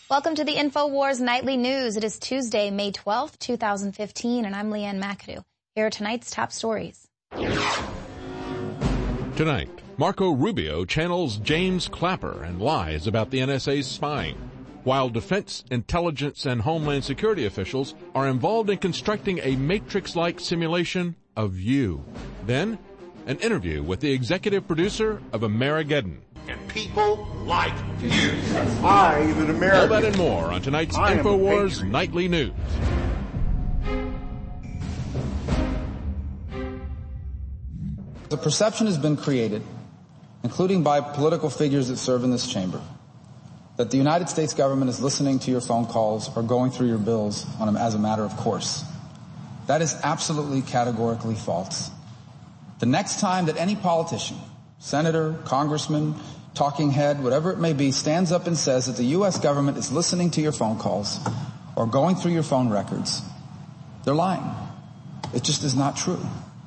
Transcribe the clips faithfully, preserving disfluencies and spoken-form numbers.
Welcome to the InfoWars Nightly News. It is Tuesday, May twelfth, two thousand fifteen, and I'm Leanne McAdoo. Here are tonight's top stories. Tonight, Marco Rubio channels James Clapper and lies about the N S A's spying, while defense, intelligence, and homeland security officials are involved in constructing a Matrix-like simulation of you. Then, an interview with the executive producer of Amerigeddon. And people like you. I'm an American. All that and more on tonight's InfoWars Nightly News. The perception has been created, including by political figures that serve in this chamber, that the United States government is listening to your phone calls or going through your bills on them as a matter of course. That is absolutely categorically false. The next time that any politician, senator, congressman, talking head, whatever it may be, stands up and says that the U S government is listening to your phone calls or going through your phone records, they're lying. It just is not true.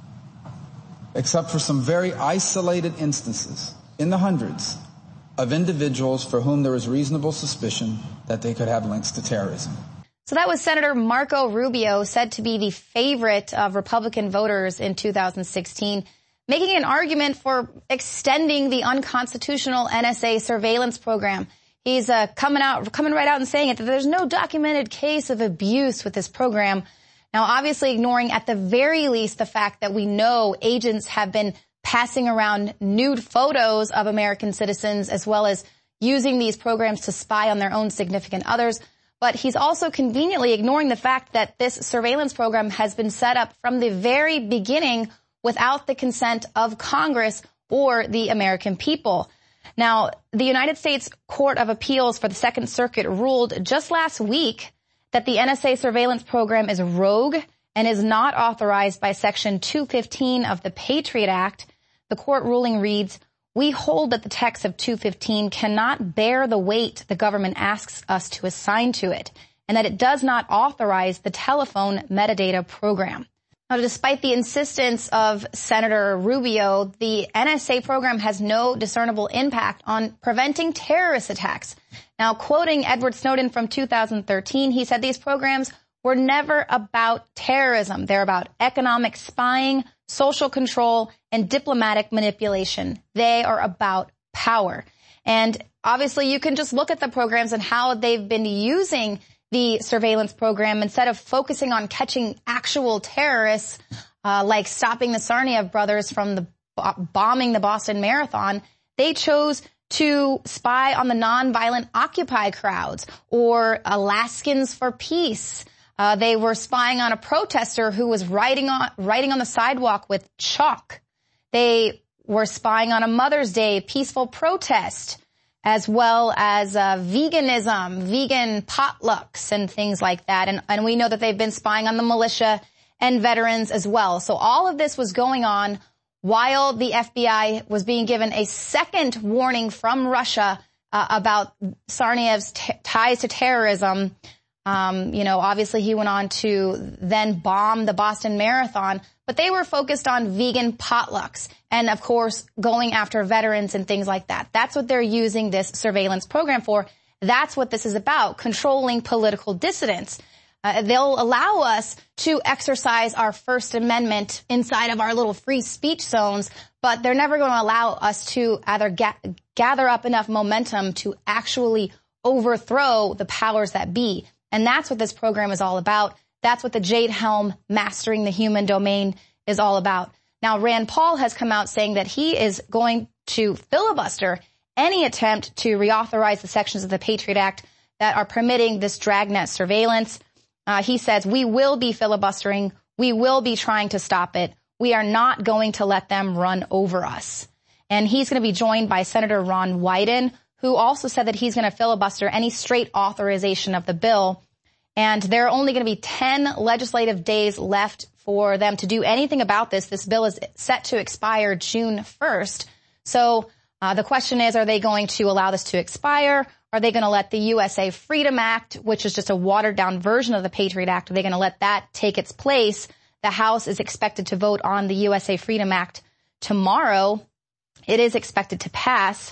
Except for some very isolated instances, in the hundreds, of individuals for whom there is reasonable suspicion that they could have links to terrorism. So that was Senator Marco Rubio, said to be the favorite of Republican voters in two thousand sixteen, making an argument for extending the unconstitutional N S A surveillance program. He's uh, coming out, coming right out and saying it, that there's no documented case of abuse with this program. Now, obviously ignoring at the very least the fact that we know agents have been passing around nude photos of American citizens as well as using these programs to spy on their own significant others. But he's also conveniently ignoring the fact that this surveillance program has been set up from the very beginning without the consent of Congress or the American people. Now, the United States Court of Appeals for the Second Circuit ruled just last week that the N S A surveillance program is rogue and is not authorized by Section two fifteen of the Patriot Act. The court ruling reads, "We hold that the text of two fifteen cannot bear the weight the government asks us to assign to it, and that it does not authorize the telephone metadata program." Now, despite the insistence of Senator Rubio, the N S A program has no discernible impact on preventing terrorist attacks. Now, quoting Edward Snowden from two thousand thirteen, he said these programs were never about terrorism. They're about economic spying, social control, and diplomatic manipulation. They are about power. And obviously, you can just look at the programs and how they've been using the surveillance program instead of focusing on catching actual terrorists, uh, like stopping the Tsarnaev brothers from the bombing the Boston Marathon. They chose to spy on the nonviolent Occupy crowds or Alaskans for Peace. Uh, they were spying on a protester who was writing on writing on the sidewalk with chalk. They were spying on a Mother's Day peaceful protest, as well as uh, veganism, vegan potlucks, and things like that. And, and we know that they've been spying on the militia and veterans as well. So all of this was going on while the F B I was being given a second warning from Russia uh, about Tsarnaev's t- ties to terrorism. Um, you know, obviously he went on to then bomb the Boston Marathon, but they were focused on vegan potlucks and, of course, going after veterans and things like that. That's what they're using this surveillance program for. That's what this is about, controlling political dissidents. Uh, they'll allow us to exercise our First Amendment inside of our little free speech zones, but they're never going to allow us to either ga- gather up enough momentum to actually overthrow the powers that be. And that's what this program is all about. That's what the Jade Helm Mastering the Human Domain is all about. Now, Rand Paul has come out saying that he is going to filibuster any attempt to reauthorize the sections of the Patriot Act that are permitting this dragnet surveillance. Uh, he says, we will be filibustering. We will be trying to stop it. We are not going to let them run over us. And he's going to be joined by Senator Ron Wyden, who also said that he's going to filibuster any straight authorization of the bill. And there are only going to be ten legislative days left for them to do anything about this. This bill is set to expire June first. So uh, the question is, are they going to allow this to expire? Are they going to let the U S A Freedom Act, which is just a watered-down version of the Patriot Act, are they going to let that take its place? The House is expected to vote on the U S A Freedom Act tomorrow. It is expected to pass.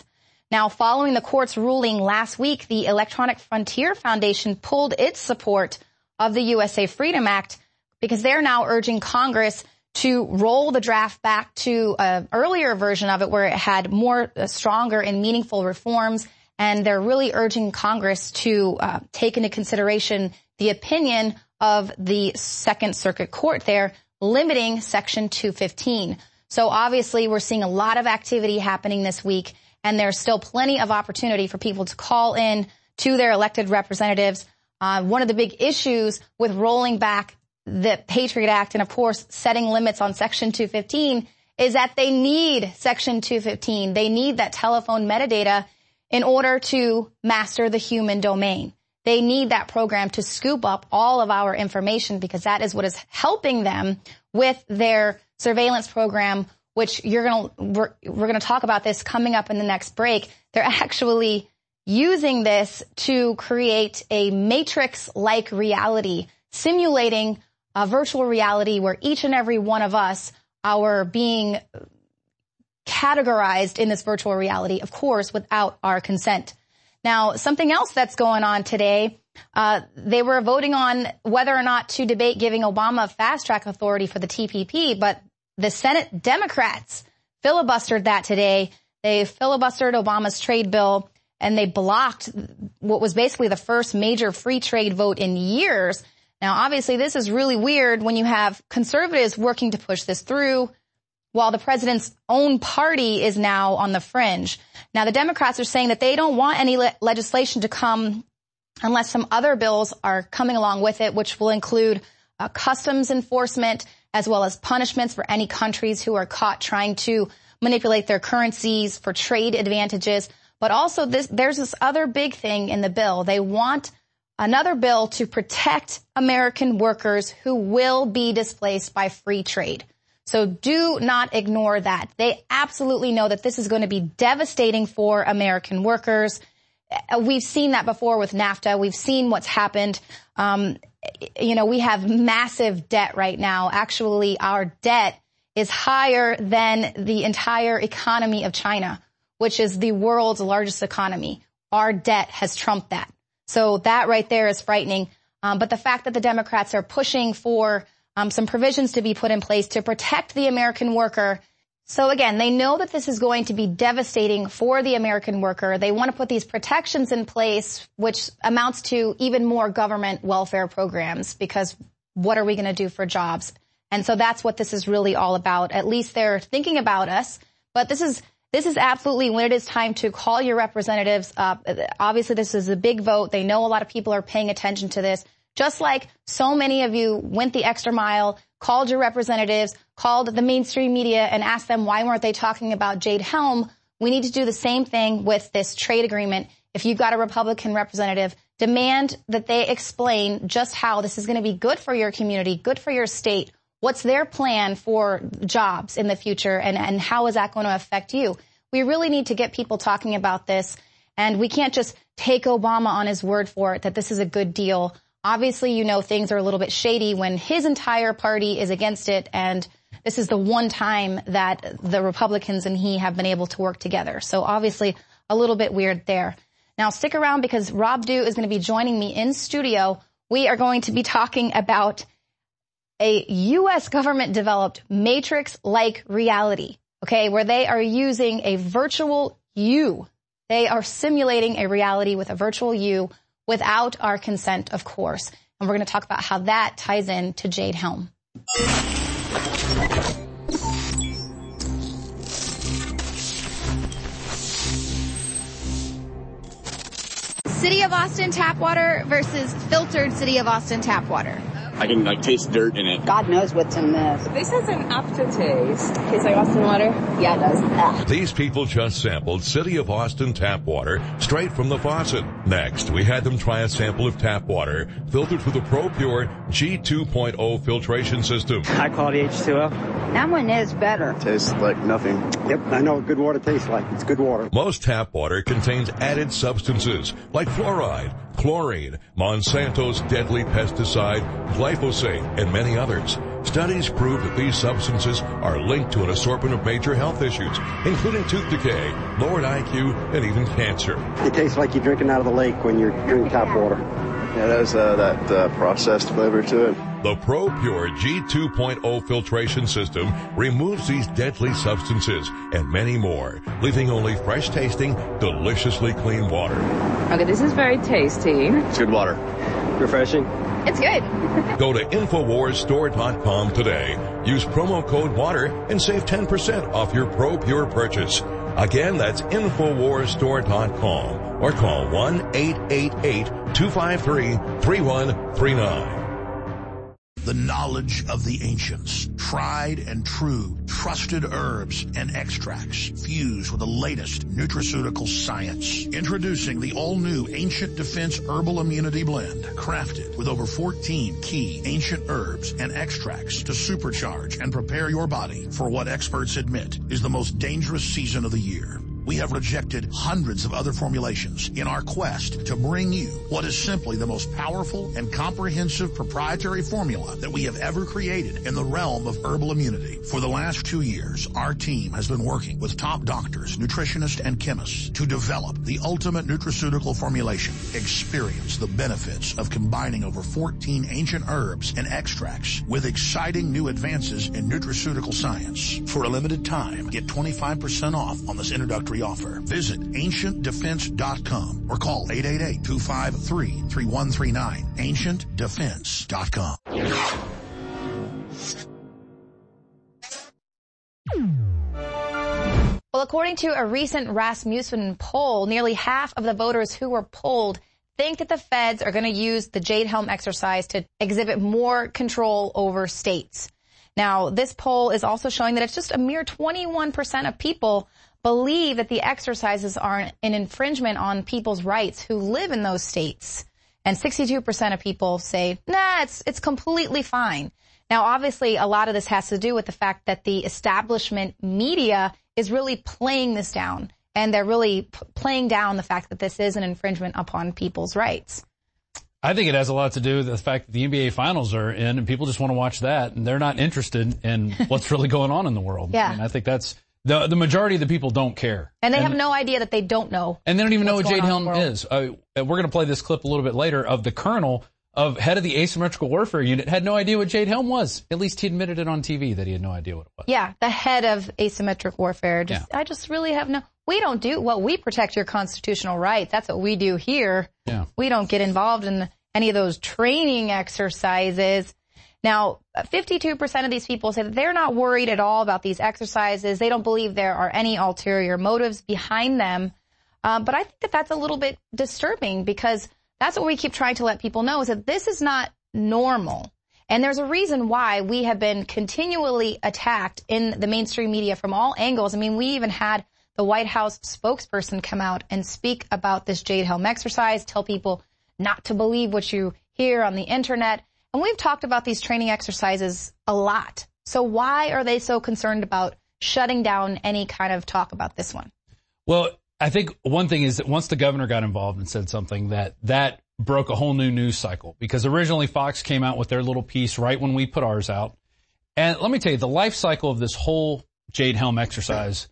Now, following the court's ruling last week, the Electronic Frontier Foundation pulled its support of the U S A Freedom Act because they're now urging Congress to roll the draft back to an earlier version of it where it had more uh, stronger and meaningful reforms. And they're really urging Congress to uh, take into consideration the opinion of the Second Circuit Court there, limiting Section two fifteen. So obviously we're seeing a lot of activity happening this week, and there's still plenty of opportunity for people to call in to their elected representatives. Uh, one of the big issues with rolling back the Patriot Act and, of course, setting limits on Section two fifteen is that they need Section two fifteen. They need that telephone metadata in order to master the human domain. They need that program to scoop up all of our information because that is what is helping them with their surveillance program, which you're going to, we're, we're going to talk about this coming up in the next break. They're actually using this to create a matrix-like reality, simulating a virtual reality where each and every one of us are being categorized in this virtual reality, of course, without our consent. Now, something else that's going on today, uh, they were voting on whether or not to debate giving Obama fast-track authority for the T P P, but the Senate Democrats filibustered that today. They filibustered Obama's trade bill, and they blocked what was basically the first major free trade vote in years. Now, obviously, this is really weird when you have conservatives working to push this through, while the president's own party is now on the fringe. Now, the Democrats are saying that they don't want any le- legislation to come unless some other bills are coming along with it, which will include uh, customs enforcement as well as punishments for any countries who are caught trying to manipulate their currencies for trade advantages. But also, this, there's this other big thing in the bill. They want another bill to protect American workers who will be displaced by free trade. So do not ignore that. They absolutely know that this is going to be devastating for American workers. We've seen that before with NAFTA. We've seen what's happened. Um, you know, we have massive debt right now. Actually, our debt is higher than the entire economy of China, which is the world's largest economy. Our debt has trumped that. So that right there is frightening. Um, but the fact that the Democrats are pushing for Um, some provisions to be put in place to protect the American worker. So again, they know that this is going to be devastating for the American worker. They want to put these protections in place, which amounts to even more government welfare programs, because what are we going to do for jobs? And so that's what this is really all about. At least they're thinking about us. But this is this is absolutely when it is time to call your representatives up. Obviously, this is a big vote. They know a lot of people are paying attention to this. Just like so many of you went the extra mile, called your representatives, called the mainstream media and asked them why weren't they talking about Jade Helm, we need to do the same thing with this trade agreement. If you've got a Republican representative, demand that they explain just how this is going to be good for your community, good for your state. What's their plan for jobs in the future, and, and how is that going to affect you? We really need to get people talking about this, and we can't just take Obama on his word for it that this is a good deal. Obviously, you know, things are a little bit shady when his entire party is against it, and this is the one time that the Republicans and he have been able to work together. So obviously, a little bit weird there. Now, stick around because Rob Dew is going to be joining me in studio. We are going to be talking about a U S government-developed Matrix-like reality, okay, where they are using a virtual you. They are simulating a reality with a virtual you, without our consent, of course. And we're going to talk about how that ties in to Jade Helm. City of Austin tap water versus filtered City of Austin tap water. I can like taste dirt in it. God knows what's in this. This has an aftertaste. Tastes like Austin water? Yeah, it does. Ugh. These people just sampled City of Austin tap water straight from the faucet. Next, we had them try a sample of tap water filtered through the ProPure G two point oh filtration system. High quality H two O. That one is better. Tastes like nothing. Yep, I know what good water tastes like. It's good water. Most tap water contains added substances like fluoride, chlorine, Monsanto's deadly pesticide, glyphosate, and many others. Studies prove that these substances are linked to an assortment of major health issues, including tooth decay, lowered I Q, and even cancer. It tastes like you're drinking out of the lake when you're drinking tap water. Yeah, it has uh, that uh, processed flavor to it. The ProPure G two point oh filtration system removes these deadly substances and many more, leaving only fresh-tasting, deliciously clean water. Okay, this is very tasty. It's good water. Refreshing. It's good. Go to Infowars Store dot com today. Use promo code WATER and save ten percent off your ProPure purchase. Again, that's Infowars Store dot com or call one eight eight eight, two five three, three one three nine. The knowledge of the ancients, tried and true, trusted herbs and extracts fused with the latest nutraceutical science. Introducing the all-new Ancient Defense Herbal Immunity Blend, crafted with over fourteen key ancient herbs and extracts to supercharge and prepare your body for what experts admit is the most dangerous season of the year. We have rejected hundreds of other formulations in our quest to bring you what is simply the most powerful and comprehensive proprietary formula that we have ever created in the realm of herbal immunity. For the last two years, our team has been working with top doctors, nutritionists, and chemists to develop the ultimate nutraceutical formulation. Experience the benefits of combining over fourteen ancient herbs and extracts with exciting new advances in nutraceutical science. For a limited time, get twenty-five percent off on this introductory offer. Visit ancient defense dot com or call eight eight eight, two five three, three one three nine. ancient defense dot com. Well, according to a recent Rasmussen poll, nearly half of the voters who were polled think that the feds are going to use the Jade Helm exercise to exhibit more control over states. Now, this poll is also showing that it's just a mere twenty-one percent of people believe that the exercises are an infringement on people's rights who live in those states. And sixty-two percent of people say, nah, it's, it's completely fine. Now, obviously, a lot of this has to do with the fact that the establishment media is really playing this down. And they're really p- playing down the fact that this is an infringement upon people's rights. I think it has a lot to do with the fact that the N B A finals are in and people just want to watch that and they're not interested in what's really going on in the world. Yeah. I mean, I think that's the the majority of the people don't care. And they and, have no idea that they don't know. And they don't even know what Jade Helm is. Uh, we're going to play this clip a little bit later of the colonel of head of the asymmetrical warfare unit had no idea what Jade Helm was. At least he admitted it on T V that he had no idea what it was. Yeah, the head of asymmetric warfare. Just, yeah. I just really have no, we don't do, well, we protect your constitutional rights. That's what we do here. Yeah. We don't get involved in any of those training exercises. Now, fifty-two percent of these people say that they're not worried at all about these exercises. They don't believe there are any ulterior motives behind them. Um, but I think that that's a little bit disturbing because that's what we keep trying to let people know is that this is not normal. And there's a reason why we have been continually attacked in the mainstream media from all angles. I mean, we even had the White House spokesperson come out and speak about this Jade Helm exercise, tell people not to believe what you hear on the internet. And we've talked about these training exercises a lot. So why are they so concerned about shutting down any kind of talk about this one? Well, I think one thing is that once the governor got involved and said something, that that broke a whole new news cycle. Because originally Fox came out with their little piece right when we put ours out. And let me tell you, the life cycle of this whole Jade Helm exercise,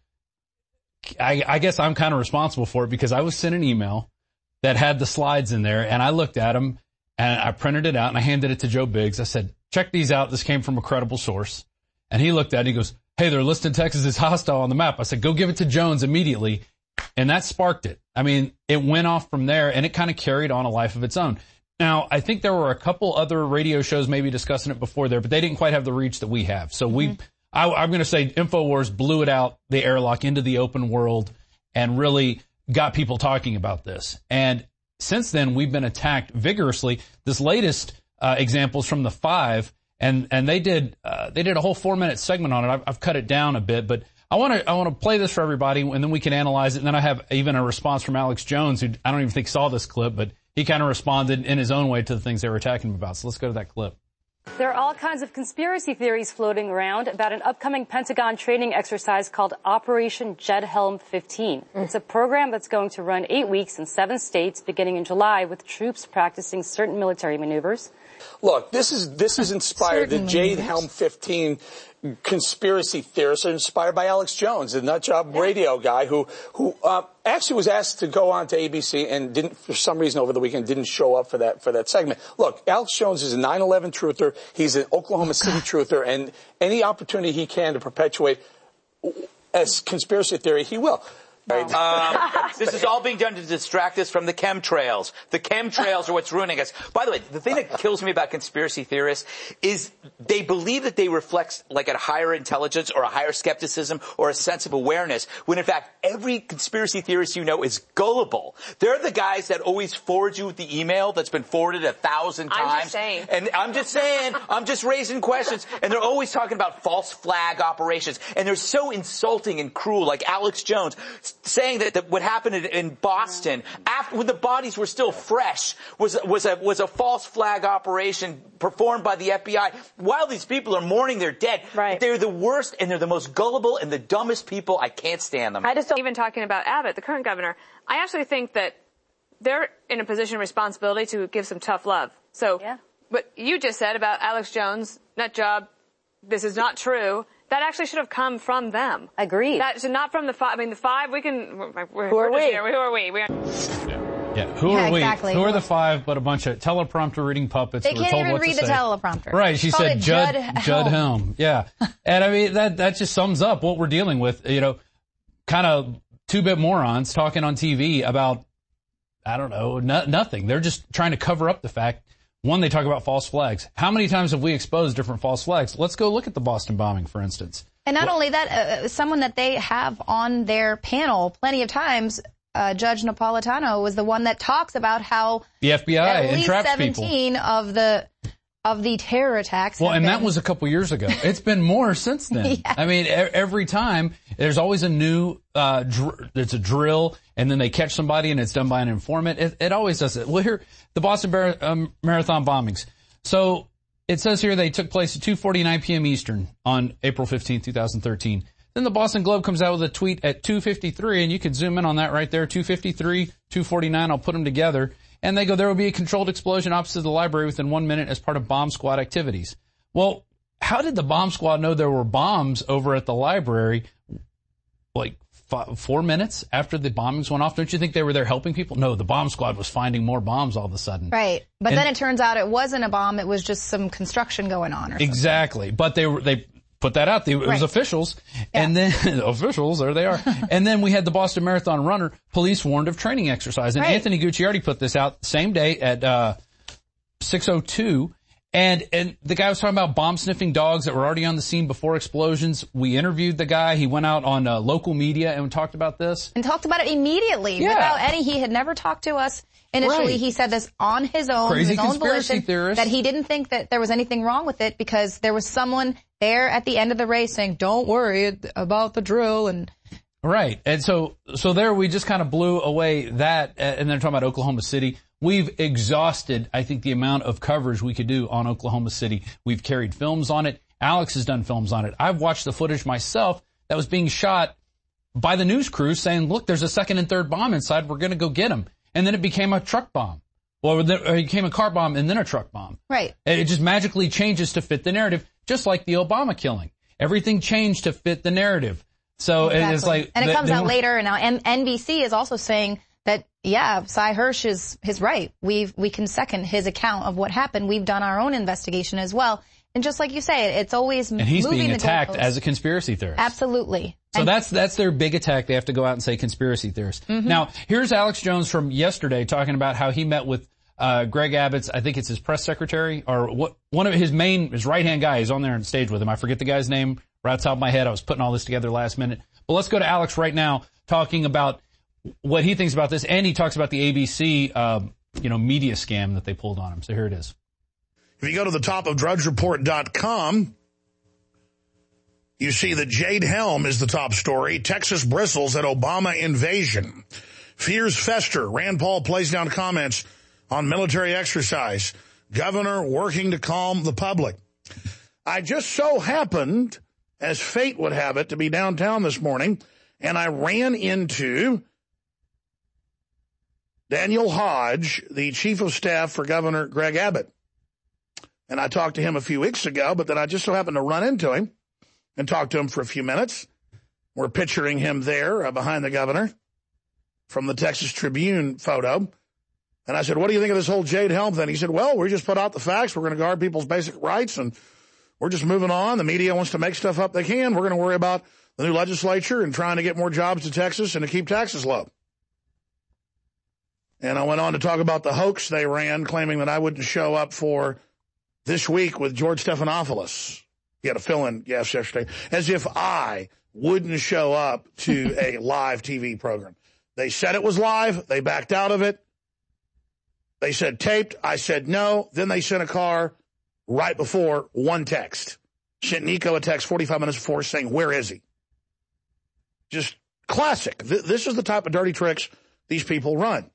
I, I guess I'm kind of responsible for it because I was sent an email that had the slides in there, and I looked at them, and I printed it out, and I handed it to Joe Biggs. I said, check these out. This came from a credible source. And he looked at it, and he goes, hey, they're listing Texas as hostile on the map. I said, go give it to Jones immediately. And that sparked it. I mean, it went off from there, and it kind of carried on a life of its own. Now, I think there were a couple other radio shows maybe discussing it before there, but they didn't quite have the reach that we have. So mm-hmm. we, I, I'm going to say InfoWars blew it out, the airlock, into the open world and really got people talking about this. And since then, we've been attacked vigorously. This latest uh, example is from the Five, and and they did uh, they did a whole four minute segment on it. I've, I've cut it down a bit, but I want to I want to play this for everybody, and then we can analyze it. And then I have even a response from Alex Jones, who I don't even think saw this clip, but he kind of responded in his own way to the things they were attacking him about. So let's go to that clip. There are all kinds of conspiracy theories floating around about an upcoming Pentagon training exercise called Operation Jade Helm fifteen. Mm. It's a program that's going to run eight weeks in seven states beginning in July with troops practicing certain military maneuvers. Look, this is this is inspired. The Jade Helm fifteen conspiracy theorists are inspired by Alex Jones, the nutjob yeah. radio guy who who uh, actually was asked to go on to A B C and didn't, for some reason over the weekend, didn't show up for that for that segment. Look, Alex Jones is a nine eleven truther. He's an Oklahoma City truther, and any opportunity he can to perpetuate as conspiracy theory, he will. Right. Um, this is all being done to distract us from the chemtrails. The chemtrails are what's ruining us. By the way, the thing that kills me about conspiracy theorists is they believe that they reflect like a higher intelligence or a higher skepticism or a sense of awareness, when in fact every conspiracy theorist you know is gullible. They're the guys that always forward you the email that's been forwarded a thousand times. I'm just saying. And I'm just saying, I'm just raising questions. And they're always talking about false flag operations. And they're so insulting and cruel, like Alex Jones, saying that, that what happened in, in Boston, after when the bodies were still fresh, was was a was a false flag operation performed by the F B I. While these people are mourning their dead, right. they're the worst and they're the most gullible and the dumbest people. I can't stand them. I just don't even talking about Abbott, the current governor. I actually think that they're in a position of responsibility to give some tough love. So, yeah. what you just said about Alex Jones, nut job, this is not true. That actually should have come from them. Agreed. That should not from the five. I mean, the five, we can, we're, who are we're we? Here. Who are we? we are, yeah. yeah. Who yeah, are we? Exactly. Who are the five but a bunch of teleprompter reading puppets? They who can't told even what read to the say. teleprompter. Right. She it's said Judd, Judd, Judd Helm. Yeah. And I mean, that, that just sums up what we're dealing with. You know, kind of two-bit morons talking on T V about, I don't know, no, nothing. They're just trying to cover up the fact. One, they talk about false flags. How many times have we exposed different false flags? Let's go look at the Boston bombing, for instance. And not well, only that, uh, someone that they have on their panel plenty of times, uh, Judge Napolitano, was the one that talks about how the F B I at least entraps seventeen people. of the of the terror attacks. Well, and been... that was a couple years ago. It's been more since then. yeah. I mean, every time there's always a new, uh, dr- it's a drill, and then they catch somebody and it's done by an informant. It, it always does it. Well, here, the Boston Bar- um, Marathon bombings. So it says here they took place at two forty-nine p.m. Eastern on April fifteenth, twenty thirteen. Then the Boston Globe comes out with a tweet at two fifty-three, and you can zoom in on that right there, two fifty-three, two forty-nine. I'll put them together. And they go, there will be a controlled explosion opposite the library within one minute as part of bomb squad activities. Well, how did the bomb squad know there were bombs over at the library like five, four minutes after the bombings went off? Don't you think they were there helping people? No, the bomb squad was finding more bombs all of a sudden. Right. But and, then it turns out it wasn't a bomb. It was just some construction going on. Or exactly. But they were, they put that out. It was right. officials. Yeah. And then, officials, there they are. And then we had the Boston Marathon runner, police warned of training exercise. And right. Anthony Gucciardi put this out same day at, uh, six oh two. And, and the guy was talking about bomb sniffing dogs that were already on the scene before explosions. We interviewed the guy. He went out on uh, local media and talked about this. And talked about it immediately. Yeah. Without any, he had never talked to us. Initially, right. he said this on his own, Crazy his own conspiracy volition, theorist. that he didn't think that there was anything wrong with it because there was someone there at the end of the race saying, don't worry about the drill. And right. And so, so there we just kind of blew away that. And then talking about Oklahoma City. We've exhausted, I think, the amount of coverage we could do on Oklahoma City. We've carried films on it. Alex has done films on it. I've watched the footage myself that was being shot by the news crew saying, look, there's a second and third bomb inside. We're going to go get them. And then it became a truck bomb. Well, it became a car bomb and then a truck bomb. Right. It just magically changes to fit the narrative, just like the Obama killing. Everything changed to fit the narrative. So exactly. it's like... And it the, comes the, out later, and now N B C is also saying that, yeah, Cy Hirsch is, is right. We've, we can second his account of what happened. We've done our own investigation as well. And just like you say, it's always moving the goalposts. And he's being attacked as a conspiracy theorist. Absolutely. So and that's that's their big attack. They have to go out and say conspiracy theorists. Mm-hmm. Now, here's Alex Jones from yesterday talking about how he met with uh Greg Abbott's, I think it's his press secretary, or what one of his main, his right-hand guy is on there on stage with him. I forget the guy's name right off the top of my head. I was putting all this together last minute. But let's go to Alex right now talking about what he thinks about this, and he talks about the A B C, uh, you know, media scam that they pulled on him. So here it is. If you go to the top of drudge report dot com, you see that Jade Helm is the top story. Texas bristles at Obama invasion. Fears fester. Rand Paul plays down comments on military exercise. Governor working to calm the public. I just so happened, as fate would have it, to be downtown this morning, and I ran into Daniel Hodge, the chief of staff for Governor Greg Abbott. And I talked to him a few weeks ago, but then I just so happened to run into him and talk to him for a few minutes. We're picturing him there uh, behind the governor from the Texas Tribune photo. And I said, what do you think of this whole Jade Helm thing? He said, well, we just put out the facts. We're going to guard people's basic rights, and we're just moving on. The media wants to make stuff up they can. We're going to worry about the new legislature and trying to get more jobs to Texas and to keep taxes low. And I went on to talk about the hoax they ran, claiming that I wouldn't show up for This Week with George Stephanopoulos. He had a fill-in guest yesterday, as if I wouldn't show up to a live T V program. They said it was live. They backed out of it. They said taped. I said no. Then they sent a car right before one text. Sent Nico a text forty-five minutes before saying, where is he? Just classic. Th- this is the type of dirty tricks these people run.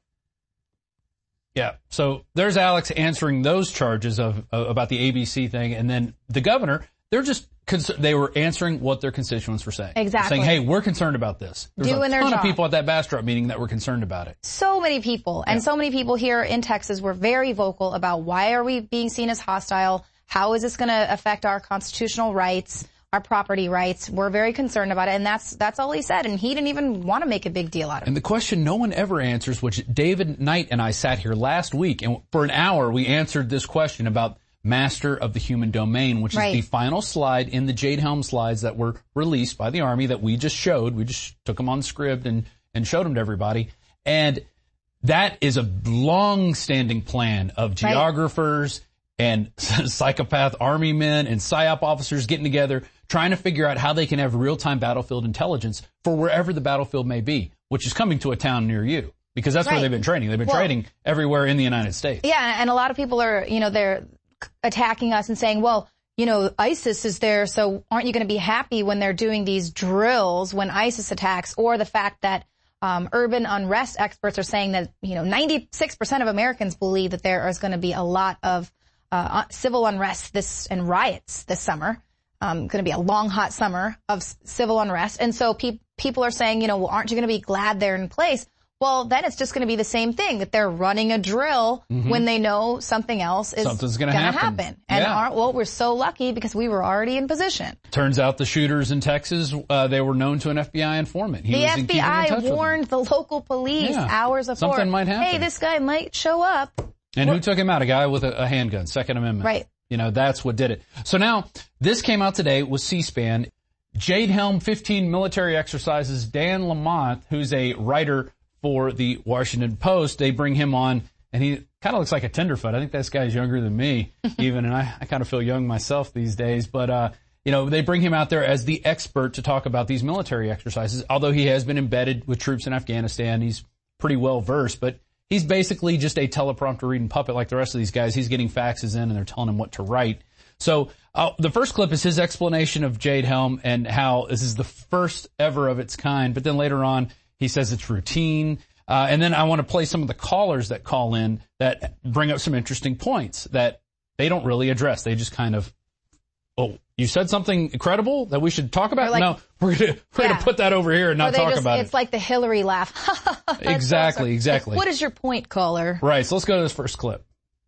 Yeah. So there's Alex answering those charges of uh, about the A B C thing. And then the governor, they're just, cons- they were answering what their constituents were saying. Exactly. Saying, hey, we're concerned about this. There's Doing a their ton job. of people at that Bastrop meeting that were concerned about it. So many people. And Yeah. so many people here in Texas were very vocal about why are we being seen as hostile? How is this going to affect our constitutional rights, our property rights? We're very concerned about it. And that's, that's all he said. And he didn't even want to make a big deal out of it. And the question no one ever answers, which David Knight and I sat here last week, and for an hour we answered this question about master of the human domain, which Right. is the final slide in the Jade Helm slides that were released by the Army that we just showed. We just took them on the script and, and showed them to everybody. And that is a long-standing plan of geographers and psychopath army men and PSYOP officers getting together, trying to figure out how they can have real-time battlefield intelligence for wherever the battlefield may be, which is coming to a town near you. Because that's Right. where they've been training. They've been Well- training everywhere in the United States. Yeah, and a lot of people are, you know, they're attacking us and saying, well, you know, ISIS is there, so aren't you going to be happy when they're doing these drills when ISIS attacks? Or the fact that um, urban unrest experts are saying that, you know, ninety-six percent of Americans believe that there is going to be a lot of uh, civil unrest this and riots this summer. Um, going to be a long, hot summer of s- civil unrest. And so pe- people are saying, you know, well, aren't you going to be glad they're in place? Well, then it's just going to be the same thing, that they're running a drill Mhm. when they know something else is Something's gonna gonna happen. happen. And Yeah. aren't, well, we're so lucky because we were already in position. Turns out the shooters in Texas, uh, they were known to an F B I informant. He the was in F B keeping in I touch with them. warned the local police Yeah. hours before. Something might happen. Hey, this guy might show up. And who took him out? A guy with a, a handgun, Second Amendment. Right. You know, that's what did it. So now, this came out today with C-SPAN. Jade Helm fifteen military exercises. Dan Lamont, who's a writer for the Washington Post, they bring him on, and he kind of looks like a tenderfoot. I think this guy's younger than me, even, and I, I kind of feel young myself these days. But, uh, you know, they bring him out there as the expert to talk about these military exercises, although he has been embedded with troops in Afghanistan. He's pretty well versed, but he's basically just a teleprompter reading puppet like the rest of these guys. He's getting faxes in and they're telling him what to write. So uh, the first clip is his explanation of Jade Helm and how this is the first ever of its kind. But then later on, he says it's routine. Uh, and then I want to play some of the callers that call in that bring up some interesting points that they don't really address. They just kind of, oh, you said something incredible that we should talk about? Like, no, we're going to we're yeah. going to put that over here and Or not they talk just, about it's it. like the Hillary laugh. That's Exactly, so- exactly. What is your point, caller? Right, so let's go to this first clip.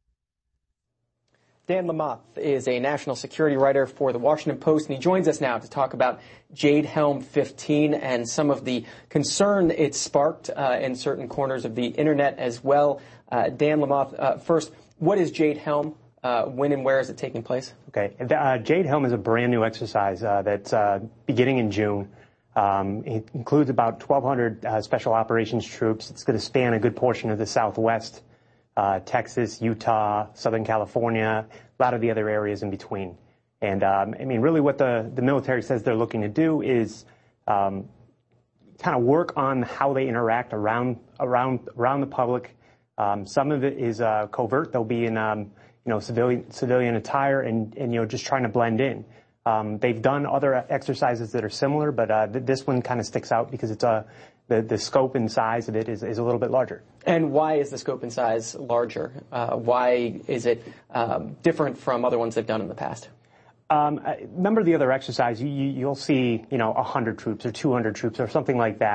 Dan Lamont is a national security writer for the Washington Post, and he joins us now to talk about Jade Helm fifteen and some of the concern it sparked uh, in certain corners of the internet as well. Uh, Dan Lamont, uh, first, what is Jade Helm? Uh, when and where is it taking place? Okay. Uh, Jade Helm is a brand new exercise uh, that's uh, beginning in June. Um, it includes about twelve hundred uh, special operations troops. It's going to span a good portion of the Southwest. Uh, Texas, Utah, Southern California, a lot of the other areas in between. And, um, I mean, really what the, the military says they're looking to do is um, kind of work on how they interact around around around the public. Um, some of it is uh, covert. They'll be in, um, you know, civilian civilian attire and, and, you know, just trying to blend in. Um, they've done other exercises that are similar, but uh, th- this one kind of sticks out because it's a the, the scope and size of it is, is a little bit larger. And why is the scope and size larger? Uh, why is it um, different from other ones they've done in the past? Um, remember the other exercise, you, you, you'll see, you know, one hundred troops or two hundred troops or something like that.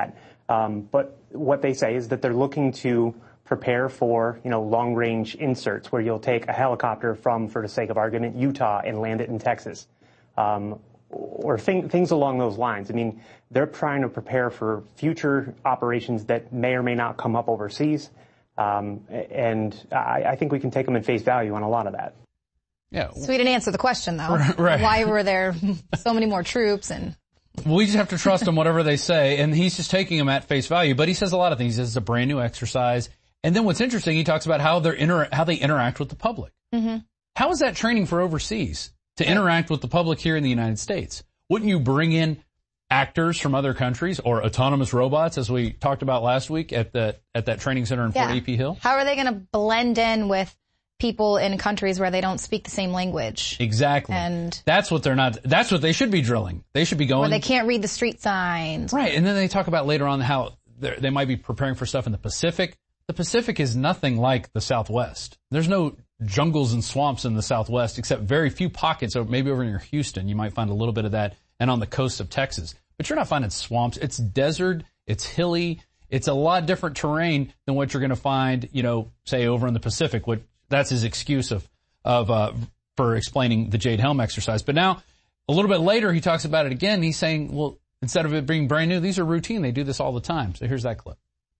Um, but what they say is that they're looking to prepare for, you know, long-range inserts where you'll take a helicopter from, for the sake of argument, Utah and land it in Texas, um, or thing, things along those lines. I mean, they're trying to prepare for future operations that may or may not come up overseas, um, and I, I think we can take them at face value on a lot of that. Yeah. So we didn't answer the question, though. Right. Why were there so many more troops? And we just have to trust them, whatever they say, and he's just taking them at face value. But he says a lot of things. He says it's a brand new exercise. And then what's interesting, he talks about how they're inter- how they interact with the public. Mm-hmm. How is that training for overseas to interact with the public here in the United States? Wouldn't you bring in actors from other countries or autonomous robots, as we talked about last week at the at that training center in yeah. Fort A P Hill? How are they going to blend in with people in countries where they don't speak the same language? Exactly. And that's what they're not. That's what they should be drilling. They should be going. Where they can't read the street signs. Right. And then they talk about later on how they might be preparing for stuff in the Pacific. The Pacific is nothing like the Southwest. There's no jungles and swamps in the Southwest, except very few pockets. So maybe over near Houston, you might find a little bit of that, and on the coast of Texas. But you're not finding swamps. It's desert. It's hilly. It's a lot different terrain than what you're going to find, you know, say over in the Pacific. What that's his excuse of of uh, for explaining the Jade Helm exercise. But now, a little bit later, he talks about it again. He's saying, well, instead of it being brand new, these are routine. They do this all the time. So here's that clip.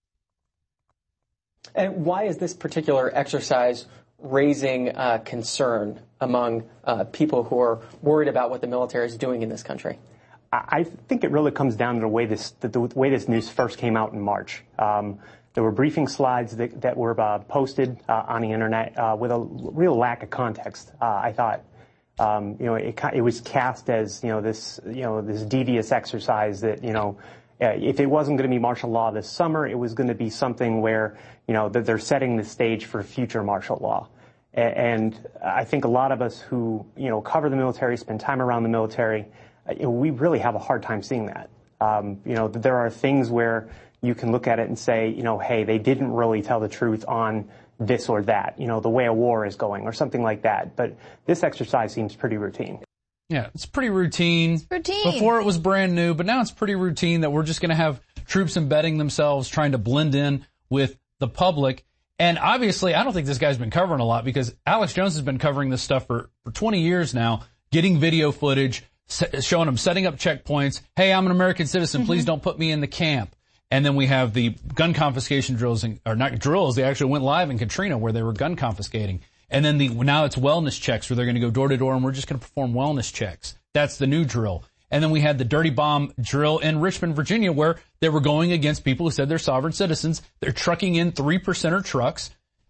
And why is this particular exercise raising uh, concern among uh, people who are worried about what the military is doing in this country? I think it really comes down to the way this the, the way this news first came out in March. Um, there were briefing slides that, that were uh, posted uh, on the internet uh, with a real lack of context. Uh, I thought, um, you know, it, it was cast as you know this you know this devious exercise that you know. Uh, if it wasn't going to be martial law this summer, it was going to be something where, you know, that they're setting the stage for future martial law. And, and I think a lot of us who, you know, cover the military, spend time around the military, uh, you know, we really have a hard time seeing that. Um, you know, there are things where you can look at it and say, you know, hey, they didn't really tell the truth on this or that, you know, the way a war is going or something like that. But this exercise seems pretty routine. Yeah, it's pretty routine. It's routine. Before it was brand new, but now it's pretty routine that we're just going to have troops embedding themselves, trying to blend in with the public. And obviously, I don't think this guy's been covering a lot because Alex Jones has been covering this stuff for, for twenty years now, getting video footage, showing them setting up checkpoints. Hey, I'm an American citizen. Mm-hmm. Please don't put me in the camp. And then we have the gun confiscation drills, and, or not drills. They actually went live in Katrina where they were gun confiscating. And then the, now it's wellness checks where they're going to go door to door and we're just going to perform wellness checks. That's the new drill. And then we had the dirty bomb drill in Richmond, Virginia, where they were going against people who said they're sovereign citizens. They're trucking in three percenter trucks.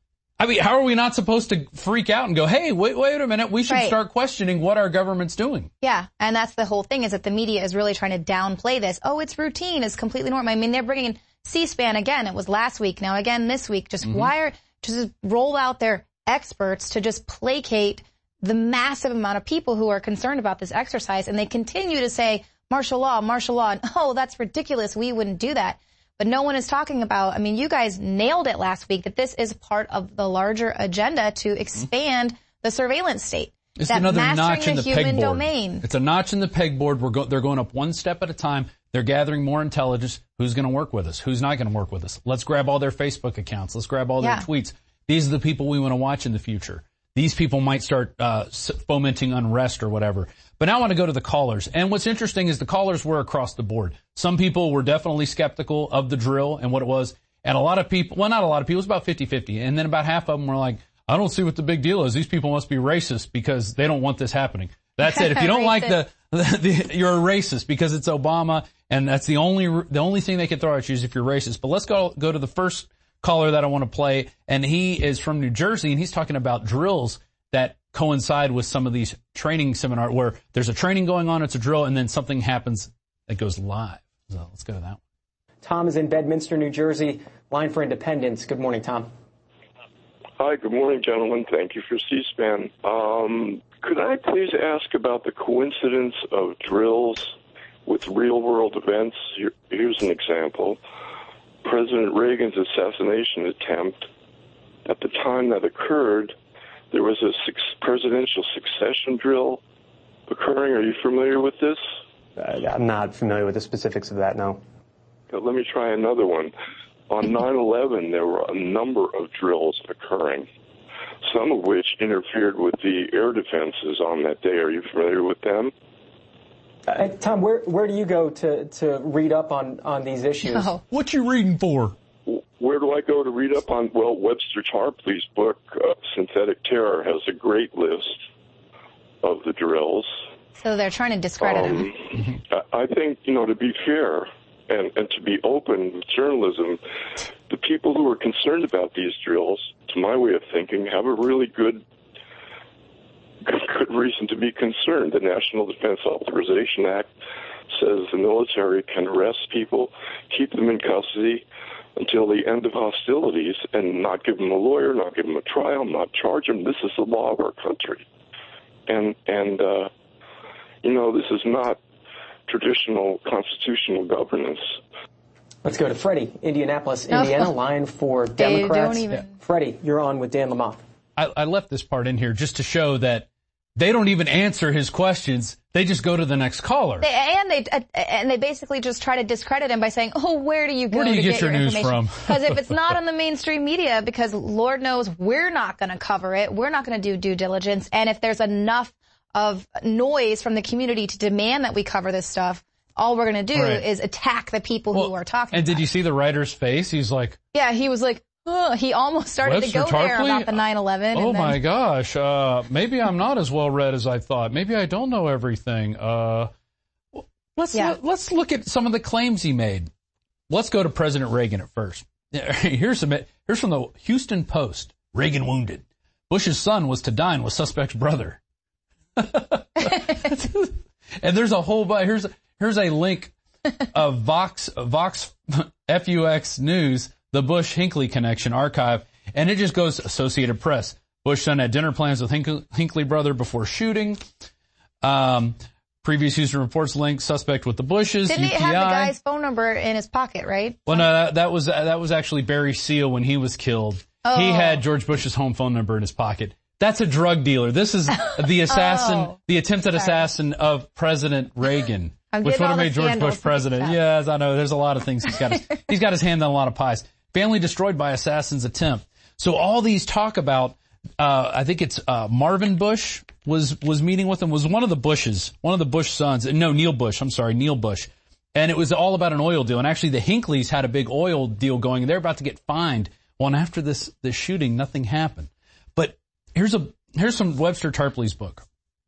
I mean, how are we not supposed to freak out and go, hey, wait, wait a minute. We should right. start questioning what our government's doing. Yeah. And that's the whole thing is that the media is really trying to downplay this. Oh, it's routine. It's completely normal. I mean, they're bringing in C-SPAN again. It was last week. Now again this week. Just mm-hmm. wire, just roll out their experts to just placate the massive amount of people who are concerned about this exercise. And they continue to say martial law, martial law. And, oh, that's ridiculous. We wouldn't do that. But no one is talking about, I mean, you guys nailed it last week that this is part of the larger agenda to expand mm-hmm. the surveillance state. It's that another mastering notch in the, the human pegboard. domain. It's a notch in the pegboard. We're go- they're going up one step at a time. They're gathering more intelligence. Who's going to work with us? Who's not going to work with us? Let's grab all their Facebook accounts. Let's grab all yeah. their tweets. These are the people we want to watch in the future. These people might start uh fomenting unrest or whatever. But now I want to go to the callers. And what's interesting is the callers were across the board. Some people were definitely skeptical of the drill and what it was. And a lot of people, well, not a lot of people, it was about fifty-fifty. And then about half of them were like, I don't see what the big deal is. These people must be racist because they don't want this happening. That's it. If you don't like the, the, the, you're a racist because it's Obama. And that's the only, the only thing they can throw at you is if you're racist. But let's go, go to the first caller that I want to play, and he is from New Jersey, and he's talking about drills that coincide with some of these training seminars where there's a training going on, it's a drill, and then something happens that goes live. So let's go to that one. Tom is in Bedminster, New Jersey. Line for Independence. Good morning, Tom. Hi, good morning, gentlemen. Thank you for C-SPAN. Um, could I please ask about the coincidence of drills with real-world events? Here, here's an example. President Reagan's assassination attempt, at the time that occurred, there was a six presidential succession drill occurring. Are you familiar with this? Uh, I'm not familiar with the specifics of that, no. Uh, let me try another one. On nine eleven, there were a number of drills occurring, some of which interfered with the air defenses on that day. Are you familiar with them? Uh, Tom, where where do you go to, to read up on, on these issues? Oh. What you reading for? Where do I go to read up on? Well, Webster Tarpley's book, uh, Synthetic Terror, has a great list of the drills. So they're trying to discredit um, him. I think, you know, to be fair and, and to be open with journalism, the people who are concerned about these drills, to my way of thinking, have a really good good reason to be concerned. The National Defense Authorization Act says the military can arrest people, keep them in custody until the end of hostilities, and not give them a lawyer, not give them a trial, not charge them. This is the law of our country. And, and uh, you know, this is not traditional constitutional governance. Let's go to Freddie, Indianapolis, Indiana, line for Democrats. Don't even... Yeah. Freddie, you're on with Dan Lamont. I, I left this part in here just to show that they don't even answer his questions. They just go to the next caller. They, and they uh, and they basically just try to discredit him by saying, "Oh, where do you go where do you to get, get your, your news information?" from? Because if it's not on the mainstream media, because Lord knows we're not going to cover it, we're not going to do due diligence, and if there's enough of noise from the community to demand that we cover this stuff, all we're going to do right. is attack the people well, who are talking. And about did you it. see the writer's face? He's like, yeah, he was like. Oh, he almost started Webster to go Tarpley? there about the nine eleven. Oh, and then... my gosh. Uh, maybe I'm not as well read as I thought. Maybe I don't know everything. Uh, let's, yeah. let, let's look at some of the claims he made. Let's go to President Reagan at first. Here's some, here's from the Houston Post. Reagan wounded. Bush's son was to dine with suspect's brother. And there's a whole, here's, here's a link of Vox, Vox, F U X News, the Bush-Hinckley connection archive, and it just goes Associated Press. Bush son had dinner plans with Hink- Hinckley brother before shooting. Um, previous Houston reports link suspect with the Bushes. Didn't U P I. he have the guy's phone number in his pocket, right? Well, no, that, that was that was actually Barry Seal when he was killed. Oh. He had George Bush's home phone number in his pocket. That's a drug dealer. This is the assassin, oh. the attempted Sorry. assassin of President Reagan, I'm which would have all the made George Bush president. Yes, I know. There's a lot of things he's got. His, he's got his hand on a lot of pies. Family destroyed by assassin's attempt. So all these talk about, uh, I think it's, uh, Marvin Bush was, was meeting with him, was one of the Bushes, one of the Bush sons. No, Neil Bush. I'm sorry, Neil Bush. And it was all about an oil deal. And actually the Hinckleys had a big oil deal going and they're about to get fined. Well, and after this, this shooting, nothing happened. But here's a, here's some Webster Tarpley's book.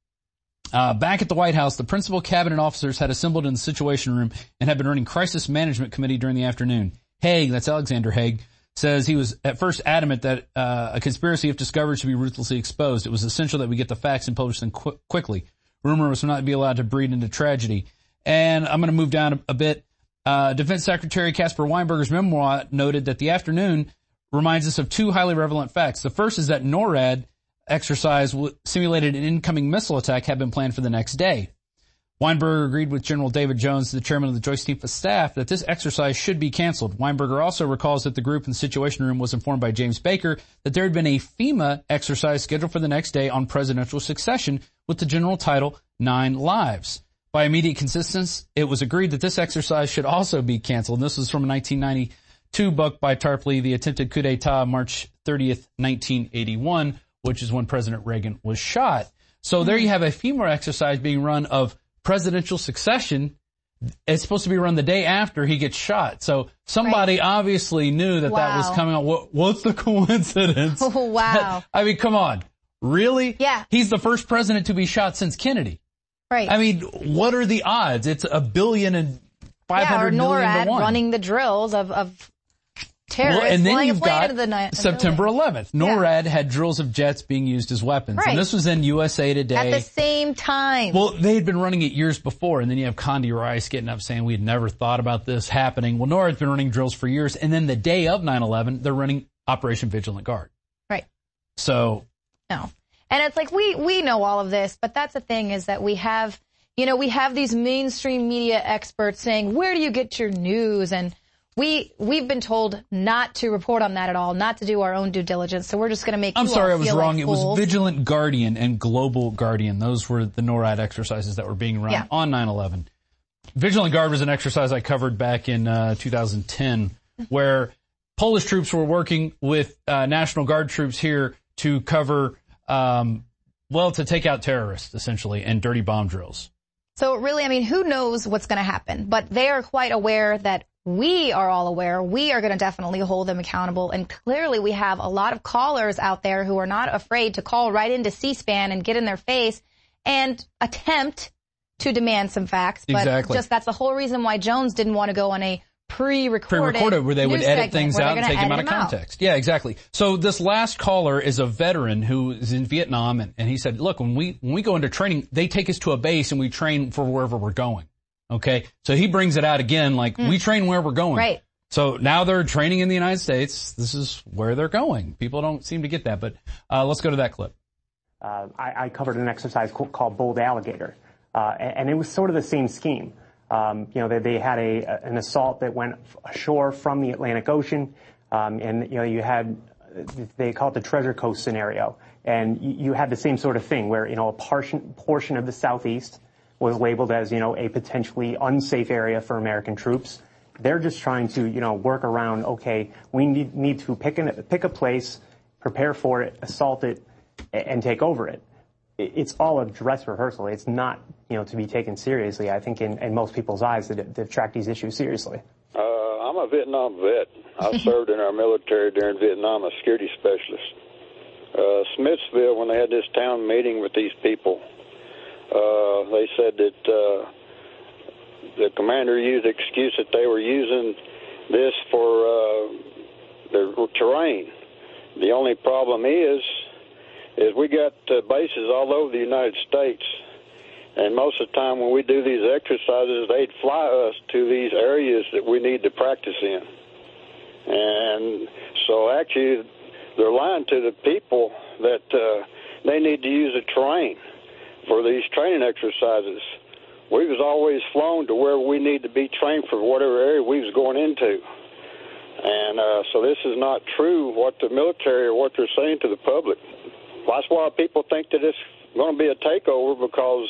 Uh, back at the White House, the principal cabinet officers had assembled in the Situation Room and had been running crisis management committee during the afternoon. Haig, that's Alexander Haig, says he was at first adamant that uh, a conspiracy, if discovered, should be ruthlessly exposed. It was essential that we get the facts and publish them qu- quickly. Rumor was not to be allowed to breed into tragedy. And I'm going to move down a, a bit. Uh, Defense Secretary Caspar Weinberger's memoir noted that the afternoon reminds us of two highly relevant facts. The first is that NORAD exercise w- simulated an incoming missile attack had been planned for the next day. Weinberger agreed with General David Jones, the chairman of the Joint Chiefs of Staff, that this exercise should be canceled. Weinberger also recalls that the group in the Situation Room was informed by James Baker that there had been a FEMA exercise scheduled for the next day on presidential succession with the general title Nine Lives. By immediate consensus, it was agreed that this exercise should also be canceled. And this was from a nineteen ninety-two book by Tarpley, The Attempted Coup d'etat, March thirtieth, nineteen eighty-one, which is when President Reagan was shot. So there you have a FEMA exercise being run of presidential succession. It's supposed to be run the day after he gets shot. So somebody right. obviously knew that wow. that was coming on. What, what's the coincidence? Oh, wow. I mean, come on. Really? Yeah. He's the first president to be shot since Kennedy. Right. I mean, what are the odds? It's a billion and five hundred yeah, or million NORAD to one. running the drills of, of terrorists. Well, and then flying you've a plane got into the night, September eleventh. NORAD yeah. had drills of jets being used as weapons. Right. And this was in U S A Today. At the same time. Well, they had been running it years before, and then you have Condi Rice getting up saying we had never thought about this happening. Well, NORAD's been running drills for years, and then the day of nine eleven, they're running Operation Vigilant Guard. Right. So. No. And it's like, we, we know all of this, but that's the thing is that we have, you know, we have these mainstream media experts saying, where do you get your news? And we, we've been told not to report on that at all, not to do our own due diligence. So we're just going to make I'm you sorry, all I was feel wrong. like It was fools. Vigilant Guardian and Global Guardian. Those were the NORAD exercises that were being run yeah. on nine eleven. Vigilant Guard was an exercise I covered back in uh, two thousand ten, where Polish troops were working with uh, National Guard troops here to cover, um, well, to take out terrorists, essentially, and dirty bomb drills. So really, I mean, who knows what's going to happen? But they are quite aware that we are all aware. We are going to definitely hold them accountable. And clearly we have a lot of callers out there who are not afraid to call right into C-SPAN and get in their face and attempt to demand some facts. But exactly. just that's the whole reason why Jones didn't want to go on a pre-recorded, pre-recorded where they would edit things out and take them out of out. context. Yeah, exactly. So this last caller is a veteran who is in Vietnam, and, and he said, look, when we when we go into training, they take us to a base and we train for wherever we're going. Okay? So he brings it out again like mm. we train where we're going. Right. So now they're training in the United States. This is where they're going. People don't seem to get that, but uh let's go to that clip. Uh, I, I covered an exercise called Bold Alligator, uh, and, and it was sort of the same scheme. Um, you know, they, they had a, an assault that went ashore from the Atlantic Ocean, um, and, you know, you had, they call it the Treasure Coast scenario. And you, you had the same sort of thing where, you know, a portion, portion of the Southeast was labeled as, you know, a potentially unsafe area for American troops. They're just trying to, you know, work around, okay, we need, need to pick, an, pick a place, prepare for it, assault it, and take over it. It's all a dress rehearsal. It's not, you know, to be taken seriously, I think, in, in most people's eyes that, that track these issues seriously. Uh, I'm a Vietnam vet. I served in our military during Vietnam, a security specialist. Uh, Smithsville, when they had this town meeting with these people, uh, they said that uh, the commander used the excuse that they were using this for uh, their terrain. The only problem is, is we got uh, bases all over the United States, and most of the time when we do these exercises, they'd fly us to these areas that we need to practice in. And so actually they're lying to the people that uh, they need to use the terrain for these training exercises. We was always flown to where we need to be trained for whatever area we was going into. And uh, so this is not true what the military or what they're saying to the public. That's why people think that it's going to be a takeover, because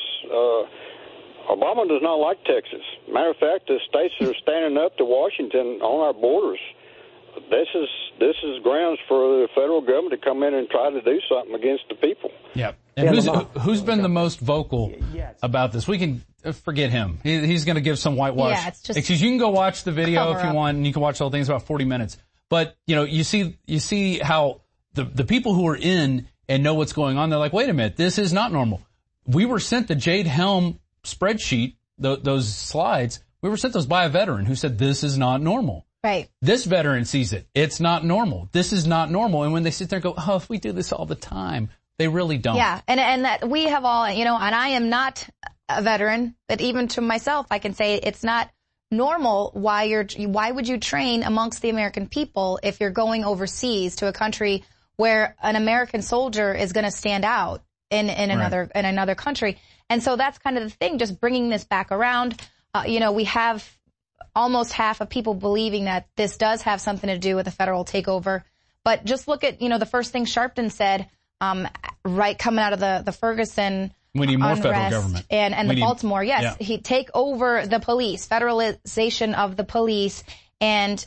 uh, Obama does not like Texas. Matter of fact, the states that are standing up to Washington on our borders, this is this is grounds for the federal government to come in and try to do something against the people. Yeah. And who's, who's been the most vocal about this? We can forget him. He, he's going to give some whitewash. Yeah, it's just Excuse, you can go watch the video if you up. want, and you can watch the whole thing. It's about forty minutes. But, you know, you see, you see how the, the people who are in and know what's going on, they're like, wait a minute, this is not normal. We were sent the Jade Helm spreadsheet, th- those slides, we were sent those by a veteran who said this is not normal. Right. This veteran sees it. It's not normal. This is not normal. And when they sit there and go, oh, if we do this all the time, they really don't. Yeah, and and that we have all, you know, and I am not a veteran, but even to myself, I can say it's not normal why you're, why would you train amongst the American people if you're going overseas to a country where an American soldier is going to stand out in, in another, right. in another country. And so that's kind of the thing, just bringing this back around. Uh, you know, we have almost half of people believing that this does have something to do with a federal takeover. But just look at, you know, the first thing Sharpton said, um, right coming out of the, the Ferguson we need more unrest federal government. And, and the need, Baltimore, yes, yeah. he take over the police, federalization of the police. And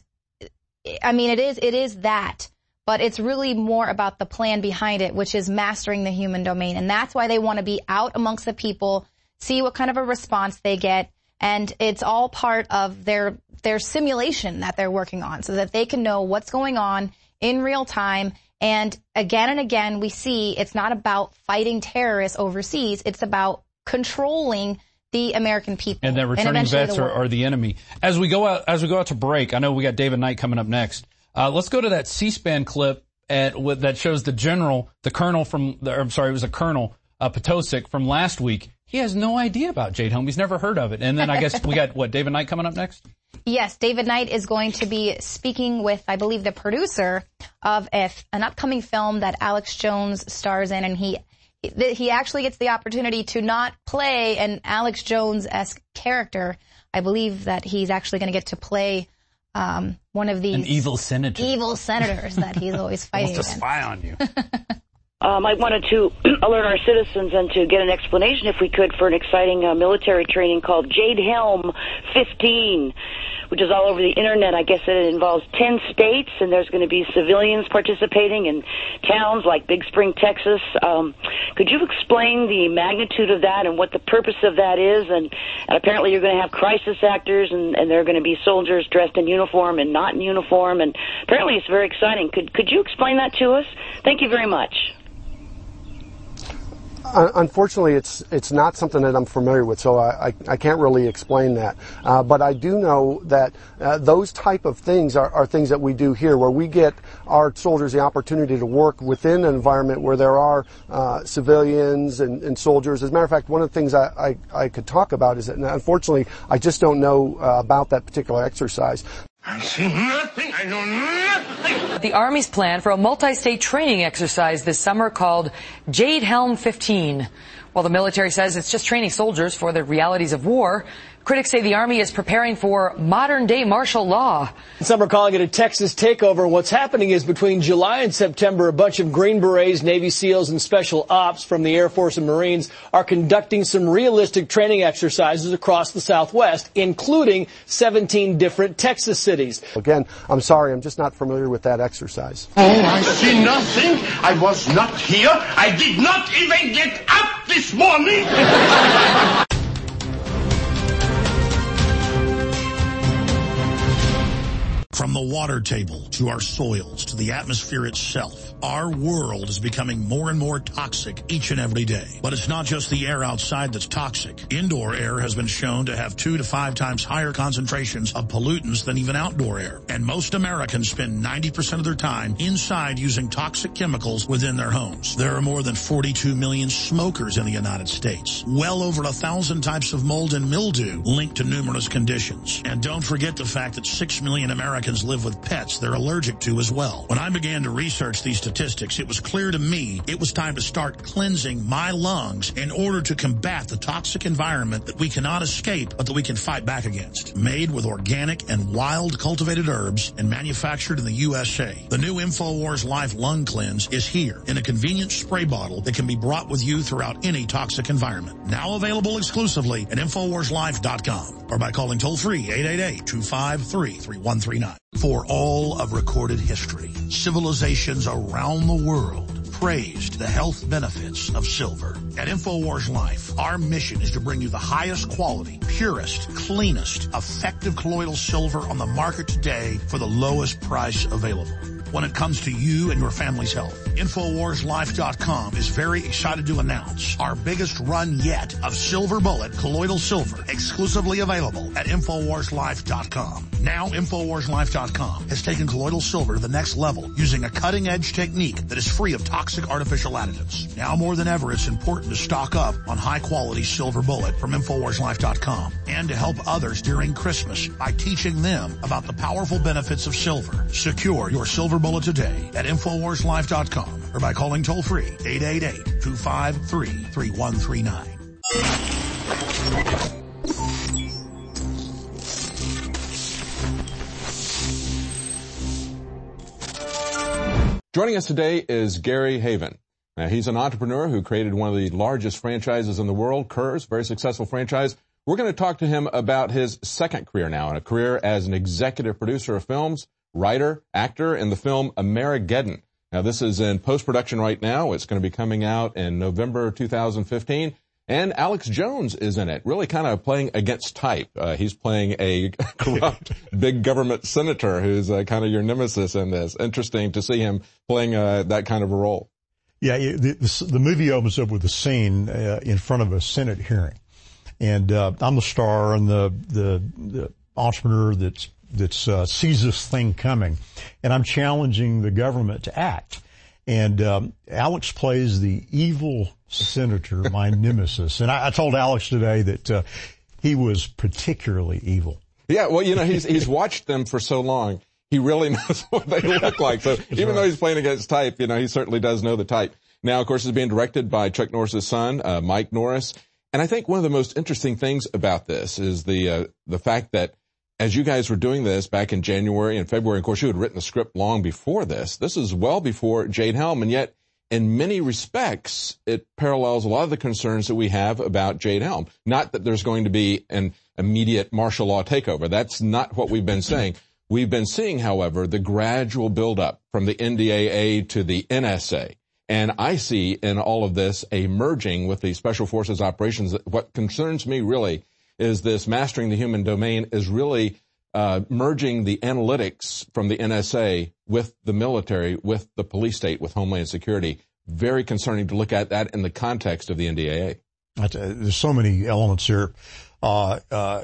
I mean, it is, it is that. But it's really more about the plan behind it, which is mastering the human domain. And that's why they want to be out amongst the people, see what kind of a response they get. And it's all part of their their simulation that they're working on so that they can know what's going on in real time. And again and again, we see it's not about fighting terrorists overseas. It's about controlling the American people. And that returning and vets the are, are the enemy. As we go out, as we go out to break, I know we got David Knight coming up next. Uh, let's go to that C-SPAN clip at, with, that shows the general, the colonel from, the, I'm sorry, it was a colonel, uh, Potosik from last week. He has no idea about Jade Helm. He's never heard of it. And then I guess we got, what, David Knight coming up next? Yes, David Knight is going to be speaking with, I believe, the producer of a, an upcoming film that Alex Jones stars in. And he, he actually gets the opportunity to not play an Alex Jones-esque character. I believe that he's actually going to get to play Um, one of these an evil senator, evil senators that he's always fighting wants to spy on you. Um, I wanted to alert our citizens and to get an explanation, if we could, for an exciting uh, military training called Jade Helm fifteen, which is all over the internet. I guess it involves ten states, and there's going to be civilians participating in towns like Big Spring, Texas. Um, could you explain the magnitude of that and what the purpose of that is? And, and apparently you're going to have crisis actors, and, and there are going to be soldiers dressed in uniform and not in uniform, and apparently it's very exciting. Could, could you explain that to us? Thank you very much. Uh, unfortunately, it's it's not something that I'm familiar with, so I, I, I can't really explain that. Uh, but I do know that uh, those type of things are, are things that we do here, where we get our soldiers the opportunity to work within an environment where there are uh, civilians and, and soldiers. As a matter of fact, one of the things I, I, I could talk about is that, unfortunately, I just don't know uh, about that particular exercise. I see nothing. I know nothing. The Army's plan for a multi-state training exercise this summer called Jade Helm fifteen. While the military says it's just training soldiers for the realities of war, critics say the Army is preparing for modern-day martial law. Some are calling it a Texas takeover. What's happening is between July and September, a bunch of Green Berets, Navy SEALs, and Special Ops from the Air Force and Marines are conducting some realistic training exercises across the Southwest, including seventeen different Texas cities. Again, I'm sorry, I'm just not familiar with that exercise. Oh, I see nothing. I was not here. I did not even get up this morning. From the water table to our soils to the atmosphere itself, our world is becoming more and more toxic each and every day. But it's not just the air outside that's toxic. Indoor air has been shown to have two to five times higher concentrations of pollutants than even outdoor air. And most Americans spend ninety percent of their time inside using toxic chemicals within their homes. There are more than forty-two million smokers in the United States. Well over a thousand types of mold and mildew linked to numerous conditions. And don't forget the fact that six million Americans live with pets they're allergic to as well. When I began to research these statistics, it was clear to me it was time to start cleansing my lungs in order to combat the toxic environment that we cannot escape, but that we can fight back against. Made with organic and wild cultivated herbs and manufactured in the U S A, the new InfoWars Life Lung Cleanse is here in a convenient spray bottle that can be brought with you throughout any toxic environment. Now available exclusively at Infowars Life dot com or by calling toll-free eight eight eight, two five three, three one three nine. For all of recorded history, civilizations around the world praised the health benefits of silver. At InfoWars Life, our mission is to bring you the highest quality, purest, cleanest, effective colloidal silver on the market today for the lowest price available. When it comes to you and your family's health, Infowars Life dot com is very excited to announce our biggest run yet of Silver Bullet colloidal silver, exclusively available at Infowars Life dot com. Now Infowars Life dot com has taken colloidal silver to the next level using a cutting-edge technique that is free of toxic artificial additives. Now more than ever, it's important to stock up on high-quality Silver Bullet from Infowars Life dot com and to help others during Christmas by teaching them about the powerful benefits of silver. Secure your Silver Bullet today at Infowars Life dot com or by calling toll-free eight eight eight, two five three, three one three nine. Joining us today is Gary Haven. Now, he's an entrepreneur who created one of the largest franchises in the world, Kurz, very successful franchise. We're going to talk to him about his second career now, a career as an executive producer of films, writer, actor in the film Amerigeddon. Now, this is in post-production right now. It's going to be coming out in November two thousand fifteen. And Alex Jones is in it, really kind of playing against type. Uh, he's playing a corrupt big government senator who's uh, kind of your nemesis in this. Interesting to see him playing uh, that kind of a role. Yeah, the, the, the movie opens up with a scene uh, in front of a Senate hearing. And uh, I'm the star and the, the, the entrepreneur that's that uh, sees this thing coming, and I'm challenging the government to act. And um, Alex plays the evil senator, my nemesis. And I, I told Alex today that uh, he was particularly evil. Yeah, well, you know, he's he's watched them for so long, he really knows what they look like. So even right. though he's playing against type, you know, he certainly does know the type. Now, of course, it's being directed by Chuck Norris's son, uh, Mike Norris. And I think one of the most interesting things about this is the uh, the fact that as you guys were doing this back in January and February, of course, you had written the script long before this. This is well before Jade Helm, and yet in many respects, it parallels a lot of the concerns that we have about Jade Helm. Not that there's going to be an immediate martial law takeover. That's not what we've been saying. We've been seeing, however, the gradual buildup from the N D A A to the N S A. And I see in all of this a merging with the Special Forces operations. What concerns me really is this mastering the human domain is really uh, merging the analytics from the N S A with the military, with the police state, with Homeland Security. Very concerning to look at that in the context of the N D A A. Uh, there's so many elements here. Uh, uh,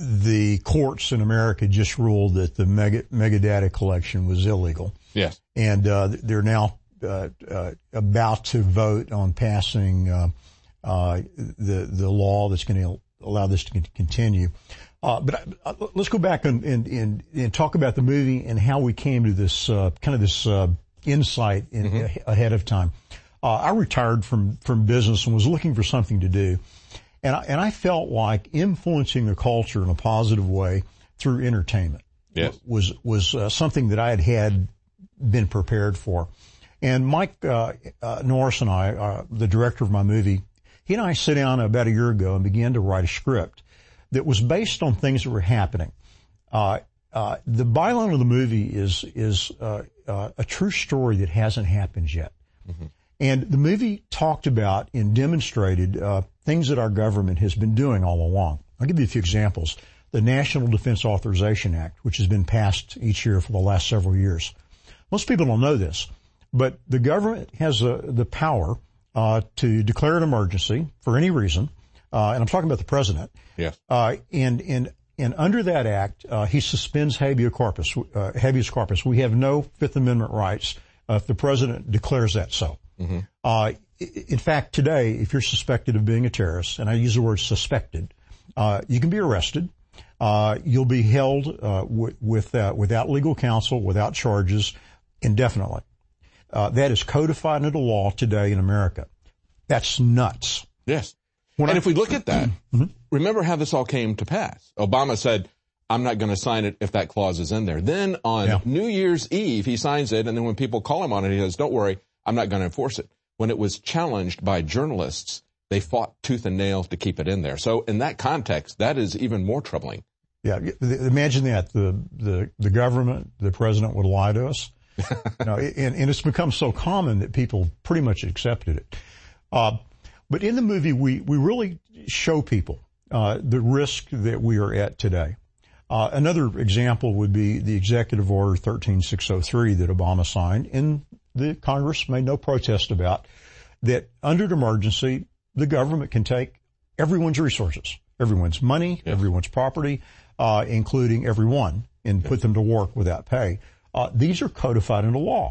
the courts in America just ruled that the mega, mega data collection was illegal. Yes. And uh, they're now uh, uh, about to vote on passing uh, uh, the the law that's going to allow this to continue. Uh, but uh, let's go back and, and, and, and talk about the movie and how we came to this uh, kind of this uh, insight in, mm-hmm. ahead of time. Uh, I retired from from business and was looking for something to do. And I, and I felt like influencing the culture in a positive way through entertainment yes. was was uh, something that I had had been prepared for. And Mike uh, uh, Norris and I, uh, the director of my movie, he and I sat down about a year ago and began to write a script that was based on things that were happening. Uh, uh, the byline of the movie is is uh, uh, a true story that hasn't happened yet. Mm-hmm. And the movie talked about and demonstrated uh, things that our government has been doing all along. I'll give you a few examples. The National Defense Authorization Act, which has been passed each year for the last several years. Most people don't know this, but the government has uh, the power uh, to declare an emergency for any reason, uh, and I'm talking about the president. Yes. Uh, and and and under that act, uh, he suspends habeas corpus. Uh, habeas corpus. We have no Fifth Amendment rights uh, if the president declares that so. Mm-hmm. Uh, in fact, today, if you're suspected of being a terrorist, and I use the word suspected, uh, you can be arrested. Uh, you'll be held, uh, w- with, uh, without legal counsel, without charges, indefinitely. Uh, that is codified into law today in America. That's nuts. Yes. When and I, if we look at that, mm-hmm. remember how this all came to pass. Obama said, I'm not going to sign it if that clause is in there. Then on yeah. New Year's Eve, he signs it, and then when people call him on it, he says, don't worry, I'm not going to enforce it. When it was challenged by journalists, they fought tooth and nail to keep it in there. So in that context, that is even more troubling. Yeah, imagine that. The, the, the government, the president would lie to us. you know, and, and it's become so common that people pretty much accepted it. Uh, but in the movie, we, we really show people, uh, the risk that we are at today. Uh, another example would be the Executive Order thirteen six oh three that Obama signed, and the Congress made no protest about, that under an emergency, the government can take everyone's resources, everyone's money, yes. everyone's property, uh, including everyone, and yes. put them to work without pay. Uh, these are codified into law.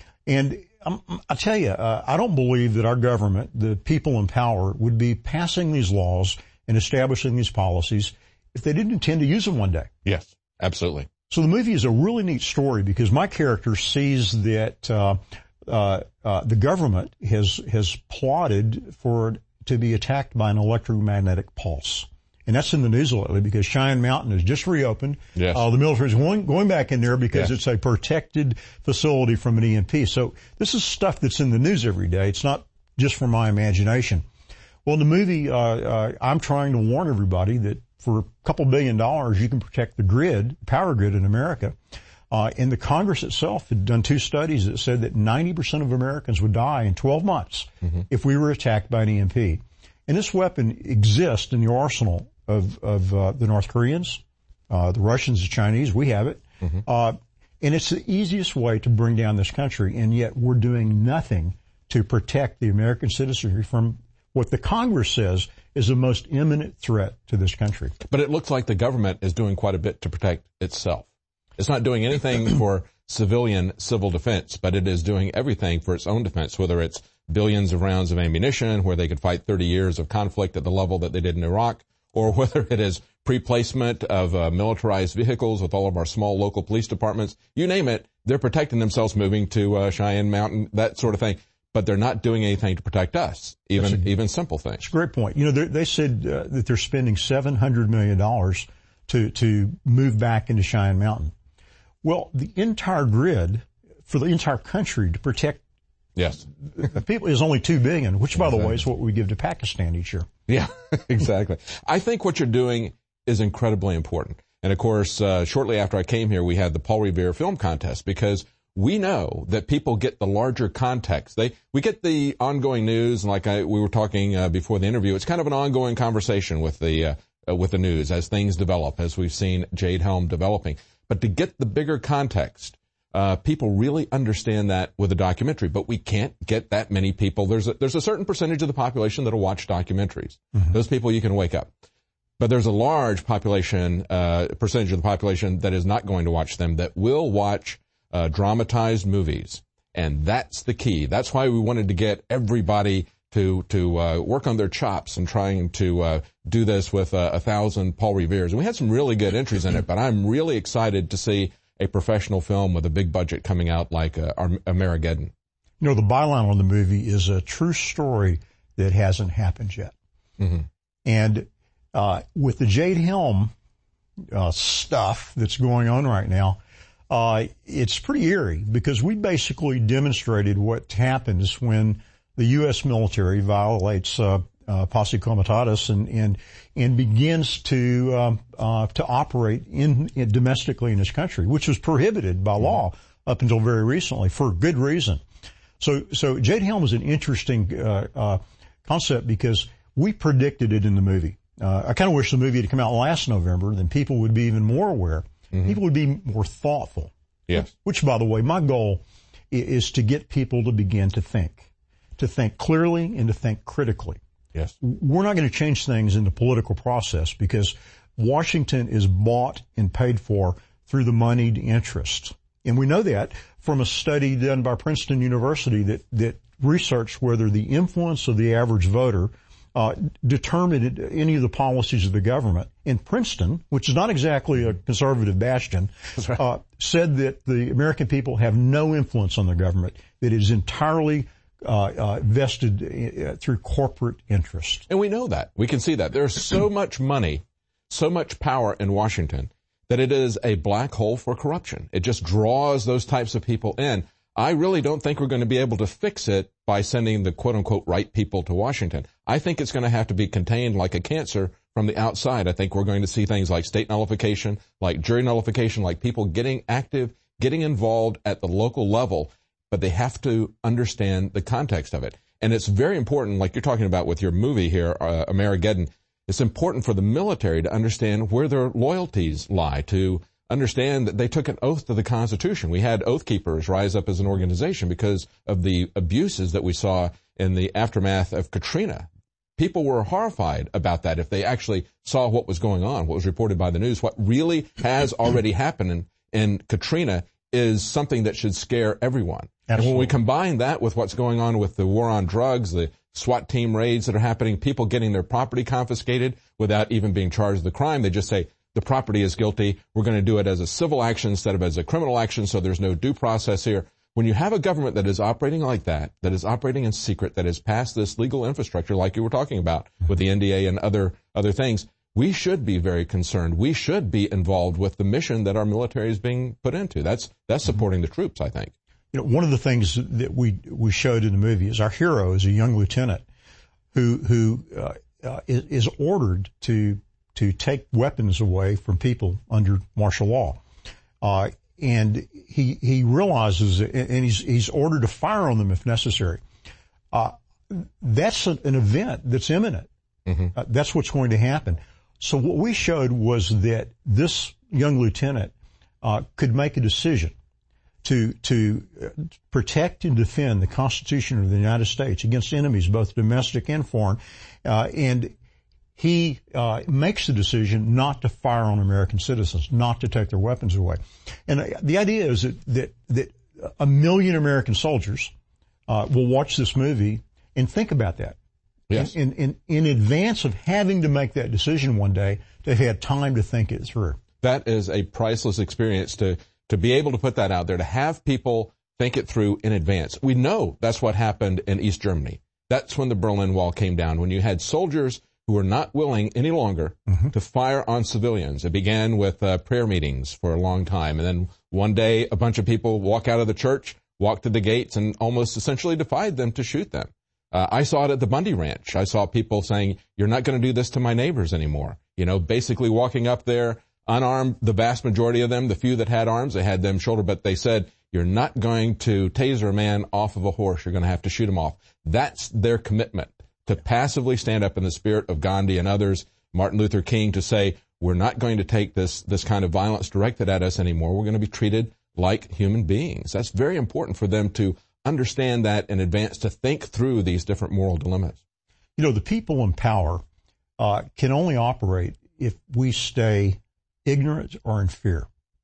And um, I tell you, uh, I don't believe that our government, the people in power, would be passing these laws and establishing these policies if they didn't intend to use them one day. Yes, absolutely. So the movie is a really neat story because my character sees that uh, uh, uh, the government has has plotted for to be attacked by an electromagnetic pulse. And that's in the news lately because Cheyenne Mountain has just reopened. Yes. Uh, the military is going, going back in there because yes. it's a protected facility from an E M P. So this is stuff that's in the news every day. It's not just from my imagination. Well, in the movie, uh, uh, I'm trying to warn everybody that for a couple billion dollars, you can protect the grid, power grid in America. Uh, and the Congress itself had done two studies that said that ninety percent of Americans would die in twelve months mm-hmm. if we were attacked by an E M P. And this weapon exists in the arsenal of, of, uh, the North Koreans, uh, the Russians, the Chinese. We have it. Mm-hmm. Uh, and it's the easiest way to bring down this country. And yet we're doing nothing to protect the American citizenry from what the Congress says is the most imminent threat to this country. But it looks like the government is doing quite a bit to protect itself. It's not doing anything for civilian civil defense, but it is doing everything for its own defense, whether it's billions of rounds of ammunition, where they could fight thirty years of conflict at the level that they did in Iraq, or whether it is pre-placement of uh, militarized vehicles with all of our small local police departments. You name it, they're protecting themselves moving to uh, Cheyenne Mountain, that sort of thing. But they're not doing anything to protect us, even a, even simple things. It's a great point. You know, they said uh, that they're spending seven hundred million dollars to to move back into Cheyenne Mountain. Well, the entire grid for the entire country to protect Yes. People is only two billion, which, by exactly. the way, is what we give to Pakistan each year. Yeah, exactly. I think what you're doing is incredibly important. And of course, uh, shortly after I came here, we had the Paul Revere Film Contest, because we know that people get the larger context. They, we get the ongoing news, and like I, we were talking uh, before the interview, it's kind of an ongoing conversation with the, uh, uh, with the news as things develop, as we've seen Jade Helm developing. But to get the bigger context, uh, people really understand that with a documentary, but we can't get that many people. There's a, there's a certain percentage of the population that'll watch documentaries. Mm-hmm. Those people you can wake up. But there's a large population, uh, percentage of the population that is not going to watch them, that will watch uh, dramatized movies. And that's the key. That's why we wanted to get everybody to to uh, work on their chops and trying to uh, do this with uh, a thousand Paul Reveres. And we had some really good entries in it, but I'm really excited to see a professional film with a big budget coming out like uh, Armageddon. You know, the byline on the movie is a true story that hasn't happened yet. Mm-hmm. And uh, with the Jade Helm uh, stuff that's going on right now, uh, it's pretty eerie, because we basically demonstrated what happens when the U S military violates uh, uh, posse comitatus and and and begins to um, uh, to operate in, in domestically in this country, which was prohibited by law up until very recently for good reason. So so Jade Helm is an interesting uh, uh, concept, because we predicted it in the movie. Uh, I kind of wish the movie had come out last November, then people would be even more aware. Mm-hmm. People would be more thoughtful. Yes. Which, by the way, my goal is to get people to begin to think, to think clearly and to think critically. Yes. We're not going to change things in the political process, because Washington is bought and paid for through the moneyed interest. And we know that from a study done by Princeton University that, that researched whether the influence of the average voter uh, determined any of the policies of the government. In Princeton, which is not exactly a conservative bastion, right. uh, said that the American people have no influence on the government, that it is entirely Uh, uh, vested uh, through corporate interest. And we know that. We can see that. There's so much money, so much power in Washington that it is a black hole for corruption. It just draws those types of people in. I really don't think we're going to be able to fix it by sending the quote-unquote right people to Washington. I think it's going to have to be contained like a cancer from the outside. I think we're going to see things like state nullification, like jury nullification, like people getting active, getting involved at the local level, but they have to understand the context of it. And it's very important, like you're talking about with your movie here, uh, Armageddon, it's important for the military to understand where their loyalties lie, to understand that they took an oath to the Constitution. We had Oath Keepers rise up as an organization because of the abuses that we saw in the aftermath of Katrina. People were horrified about that if they actually saw what was going on, what was reported by the news. What really has already happened in, in Katrina is something that should scare everyone. Absolutely. And when we combine that with what's going on with the war on drugs, the SWAT team raids that are happening, people getting their property confiscated without even being charged with the crime, they just say the property is guilty. We're going to do it as a civil action instead of as a criminal action, so there's no due process here. When you have a government that is operating like that, that is operating in secret, that has passed this legal infrastructure like you were talking about with the N D A and other other things, we should be very concerned. We should be involved with the mission that our military is being put into. That's that's supporting the troops, I think. You know, one of the things that we we showed in the movie is our hero is a young lieutenant who who uh, uh, is, is ordered to to take weapons away from people under martial law, uh, and he he realizes, and he's he's ordered to fire on them if necessary. Uh, that's an, an event that's imminent. Mm-hmm. Uh, that's what's going to happen. So what we showed was that this young lieutenant uh, could make a decision to to protect and defend the Constitution of the United States against enemies, both domestic and foreign, uh, and he uh, makes the decision not to fire on American citizens, not to take their weapons away. And the idea is that that, that a million American soldiers uh, will watch this movie and think about that. Yes. In, in, in advance of having to make that decision one day, they've had time to think it through. That is a priceless experience to, to be able to put that out there, to have people think it through in advance. We know that's what happened in East Germany. That's when the Berlin Wall came down, when you had soldiers who were not willing any longer mm-hmm. to fire on civilians. It began with uh, prayer meetings for a long time. And then one day, a bunch of people walk out of the church, walked to the gates and almost essentially defied them to shoot them. Uh, I saw it at the Bundy Ranch. I saw people saying, you're not going to do this to my neighbors anymore. You know, basically walking up there unarmed, the vast majority of them, the few that had arms, they had them shoulder, but they said, you're not going to taser a man off of a horse. You're going to have to shoot him off. That's their commitment, to passively stand up in the spirit of Gandhi and others, Martin Luther King, to say, we're not going to take this, this kind of violence directed at us anymore. We're going to be treated like human beings. That's very important for them to understand that in advance, to think through these different moral dilemmas. You know, the people in power uh, can only operate if we stay ignorant or in fear.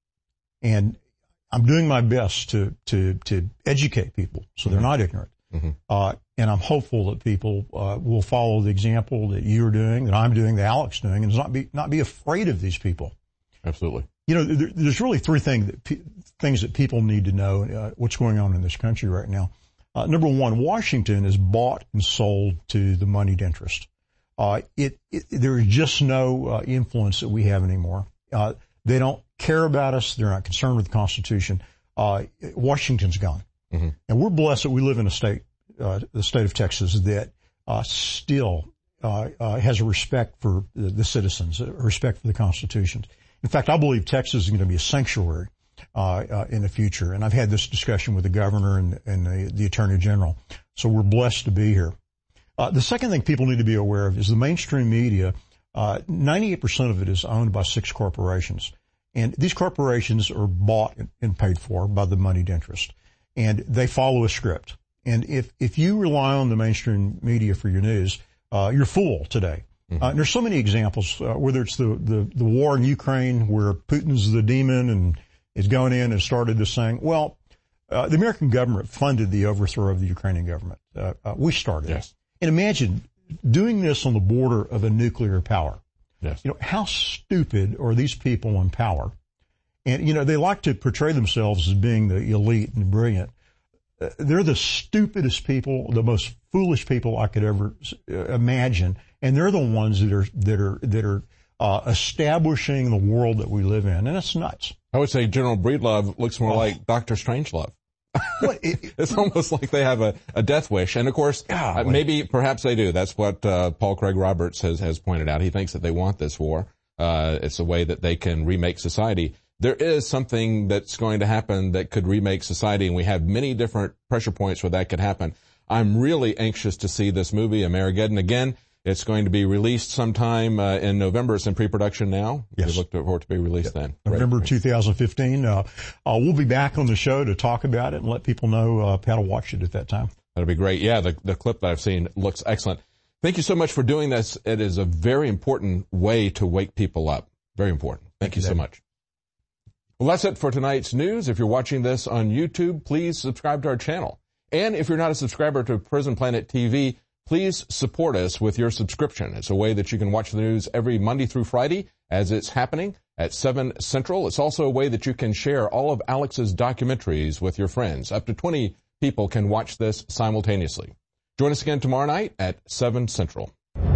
And I'm doing my best to to to educate people so they're not ignorant. Mm-hmm. Uh, and I'm hopeful that people uh, will follow the example that you're doing, that I'm doing, that Alex is doing, and not be not be afraid of these people. Absolutely. You know, there, there's really three things that pe- things that people need to know uh, what's going on in this country right now. Uh, number one, Washington is bought and sold to the moneyed interest. Uh, it, it there is just no uh, influence that we have anymore. Uh, they don't care about us. They're not concerned with the Constitution. Uh, Washington's gone. Mm-hmm. And we're blessed that we live in a state, uh, the state of Texas, that uh, still uh, uh, has a respect for the, the citizens, a respect for the Constitution. In fact, I believe Texas is going to be a sanctuary uh, uh, in the future. And I've had this discussion with the governor and, and the, the attorney general. So we're blessed to be here. Uh, the second thing people need to be aware of is the mainstream media. Uh, ninety-eight percent of it is owned by six corporations. And these corporations are bought and paid for by the moneyed interest. And they follow a script. And if, if you rely on the mainstream media for your news, uh, you're fooled today. Mm-hmm. Uh, and there's so many examples, uh, whether it's the, the, the war in Ukraine where Putin's the demon and is going in and started this saying, well, uh, the American government funded the overthrow of the Ukrainian government. Uh, uh, we started. Yes. And imagine doing this on the border of a nuclear power. Yes. You know, how stupid are these people in power? And, you know, they like to portray themselves as being the elite and brilliant. Uh, they're the stupidest people, the most foolish people I could ever uh, imagine. And they're the ones that are, that are, that are, uh, establishing the world that we live in. And it's nuts. I would say General Breedlove looks more oh. like Doctor Strangelove. What, it, it's almost like they have a, a death wish. And of course, uh, maybe, perhaps they do. That's what, uh, Paul Craig Roberts has, has pointed out. He thinks that they want this war. Uh, it's a way that they can remake society. There is something that's going to happen that could remake society, and we have many different pressure points where that could happen. I'm really anxious to see this movie, Amerigeddon. Again, it's going to be released sometime uh, in November. It's in pre-production now. Yes. We look for it to be released yep. then. November right. twenty fifteen. Uh, uh, we'll be back on the show to talk about it and let people know uh, how to watch it at that time. That'll be great. Yeah, the, the clip that I've seen looks excellent. Thank you so much for doing this. It is a very important way to wake people up. Very important. Thank, Thank you, you so much. Well, that's it for tonight's news. If you're watching this on YouTube, please subscribe to our channel. And if you're not a subscriber to Prison Planet T V, please support us with your subscription. It's a way that you can watch the news every Monday through Friday as it's happening at seven Central. It's also a way that you can share all of Alex's documentaries with your friends. Up to twenty people can watch this simultaneously. Join us again tomorrow night at seven Central.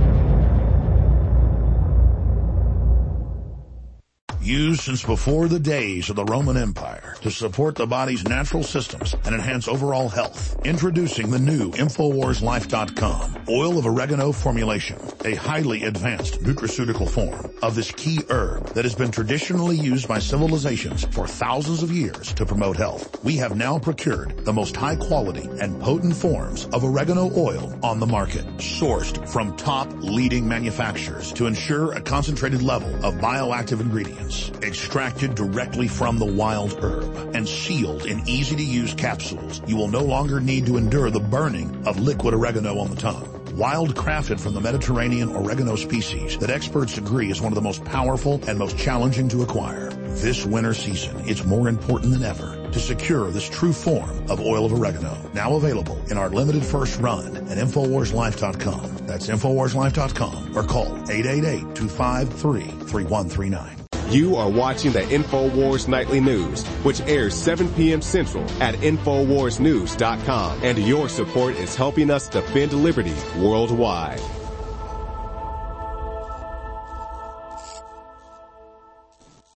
Used since before the days of the Roman Empire to support the body's natural systems and enhance overall health. Introducing the new Infowars Life dot com oil of oregano formulation, a highly advanced nutraceutical form of this key herb that has been traditionally used by civilizations for thousands of years to promote health. We have now procured the most high quality and potent forms of oregano oil on the market, sourced from top leading manufacturers to ensure a concentrated level of bioactive ingredients. Extracted directly from the wild herb and sealed in easy-to-use capsules, you will no longer need to endure the burning of liquid oregano on the tongue. Wild crafted from the Mediterranean oregano species that experts agree is one of the most powerful and most challenging to acquire. This winter season, it's more important than ever to secure this true form of oil of oregano. Now available in our limited first run at Infowars Life dot com. That's Infowars Life dot com or call eight eight eight, two five three, three one three nine. You are watching the InfoWars Nightly News, which airs seven p.m. Central at Infowars News dot com. And your support is helping us defend liberty worldwide.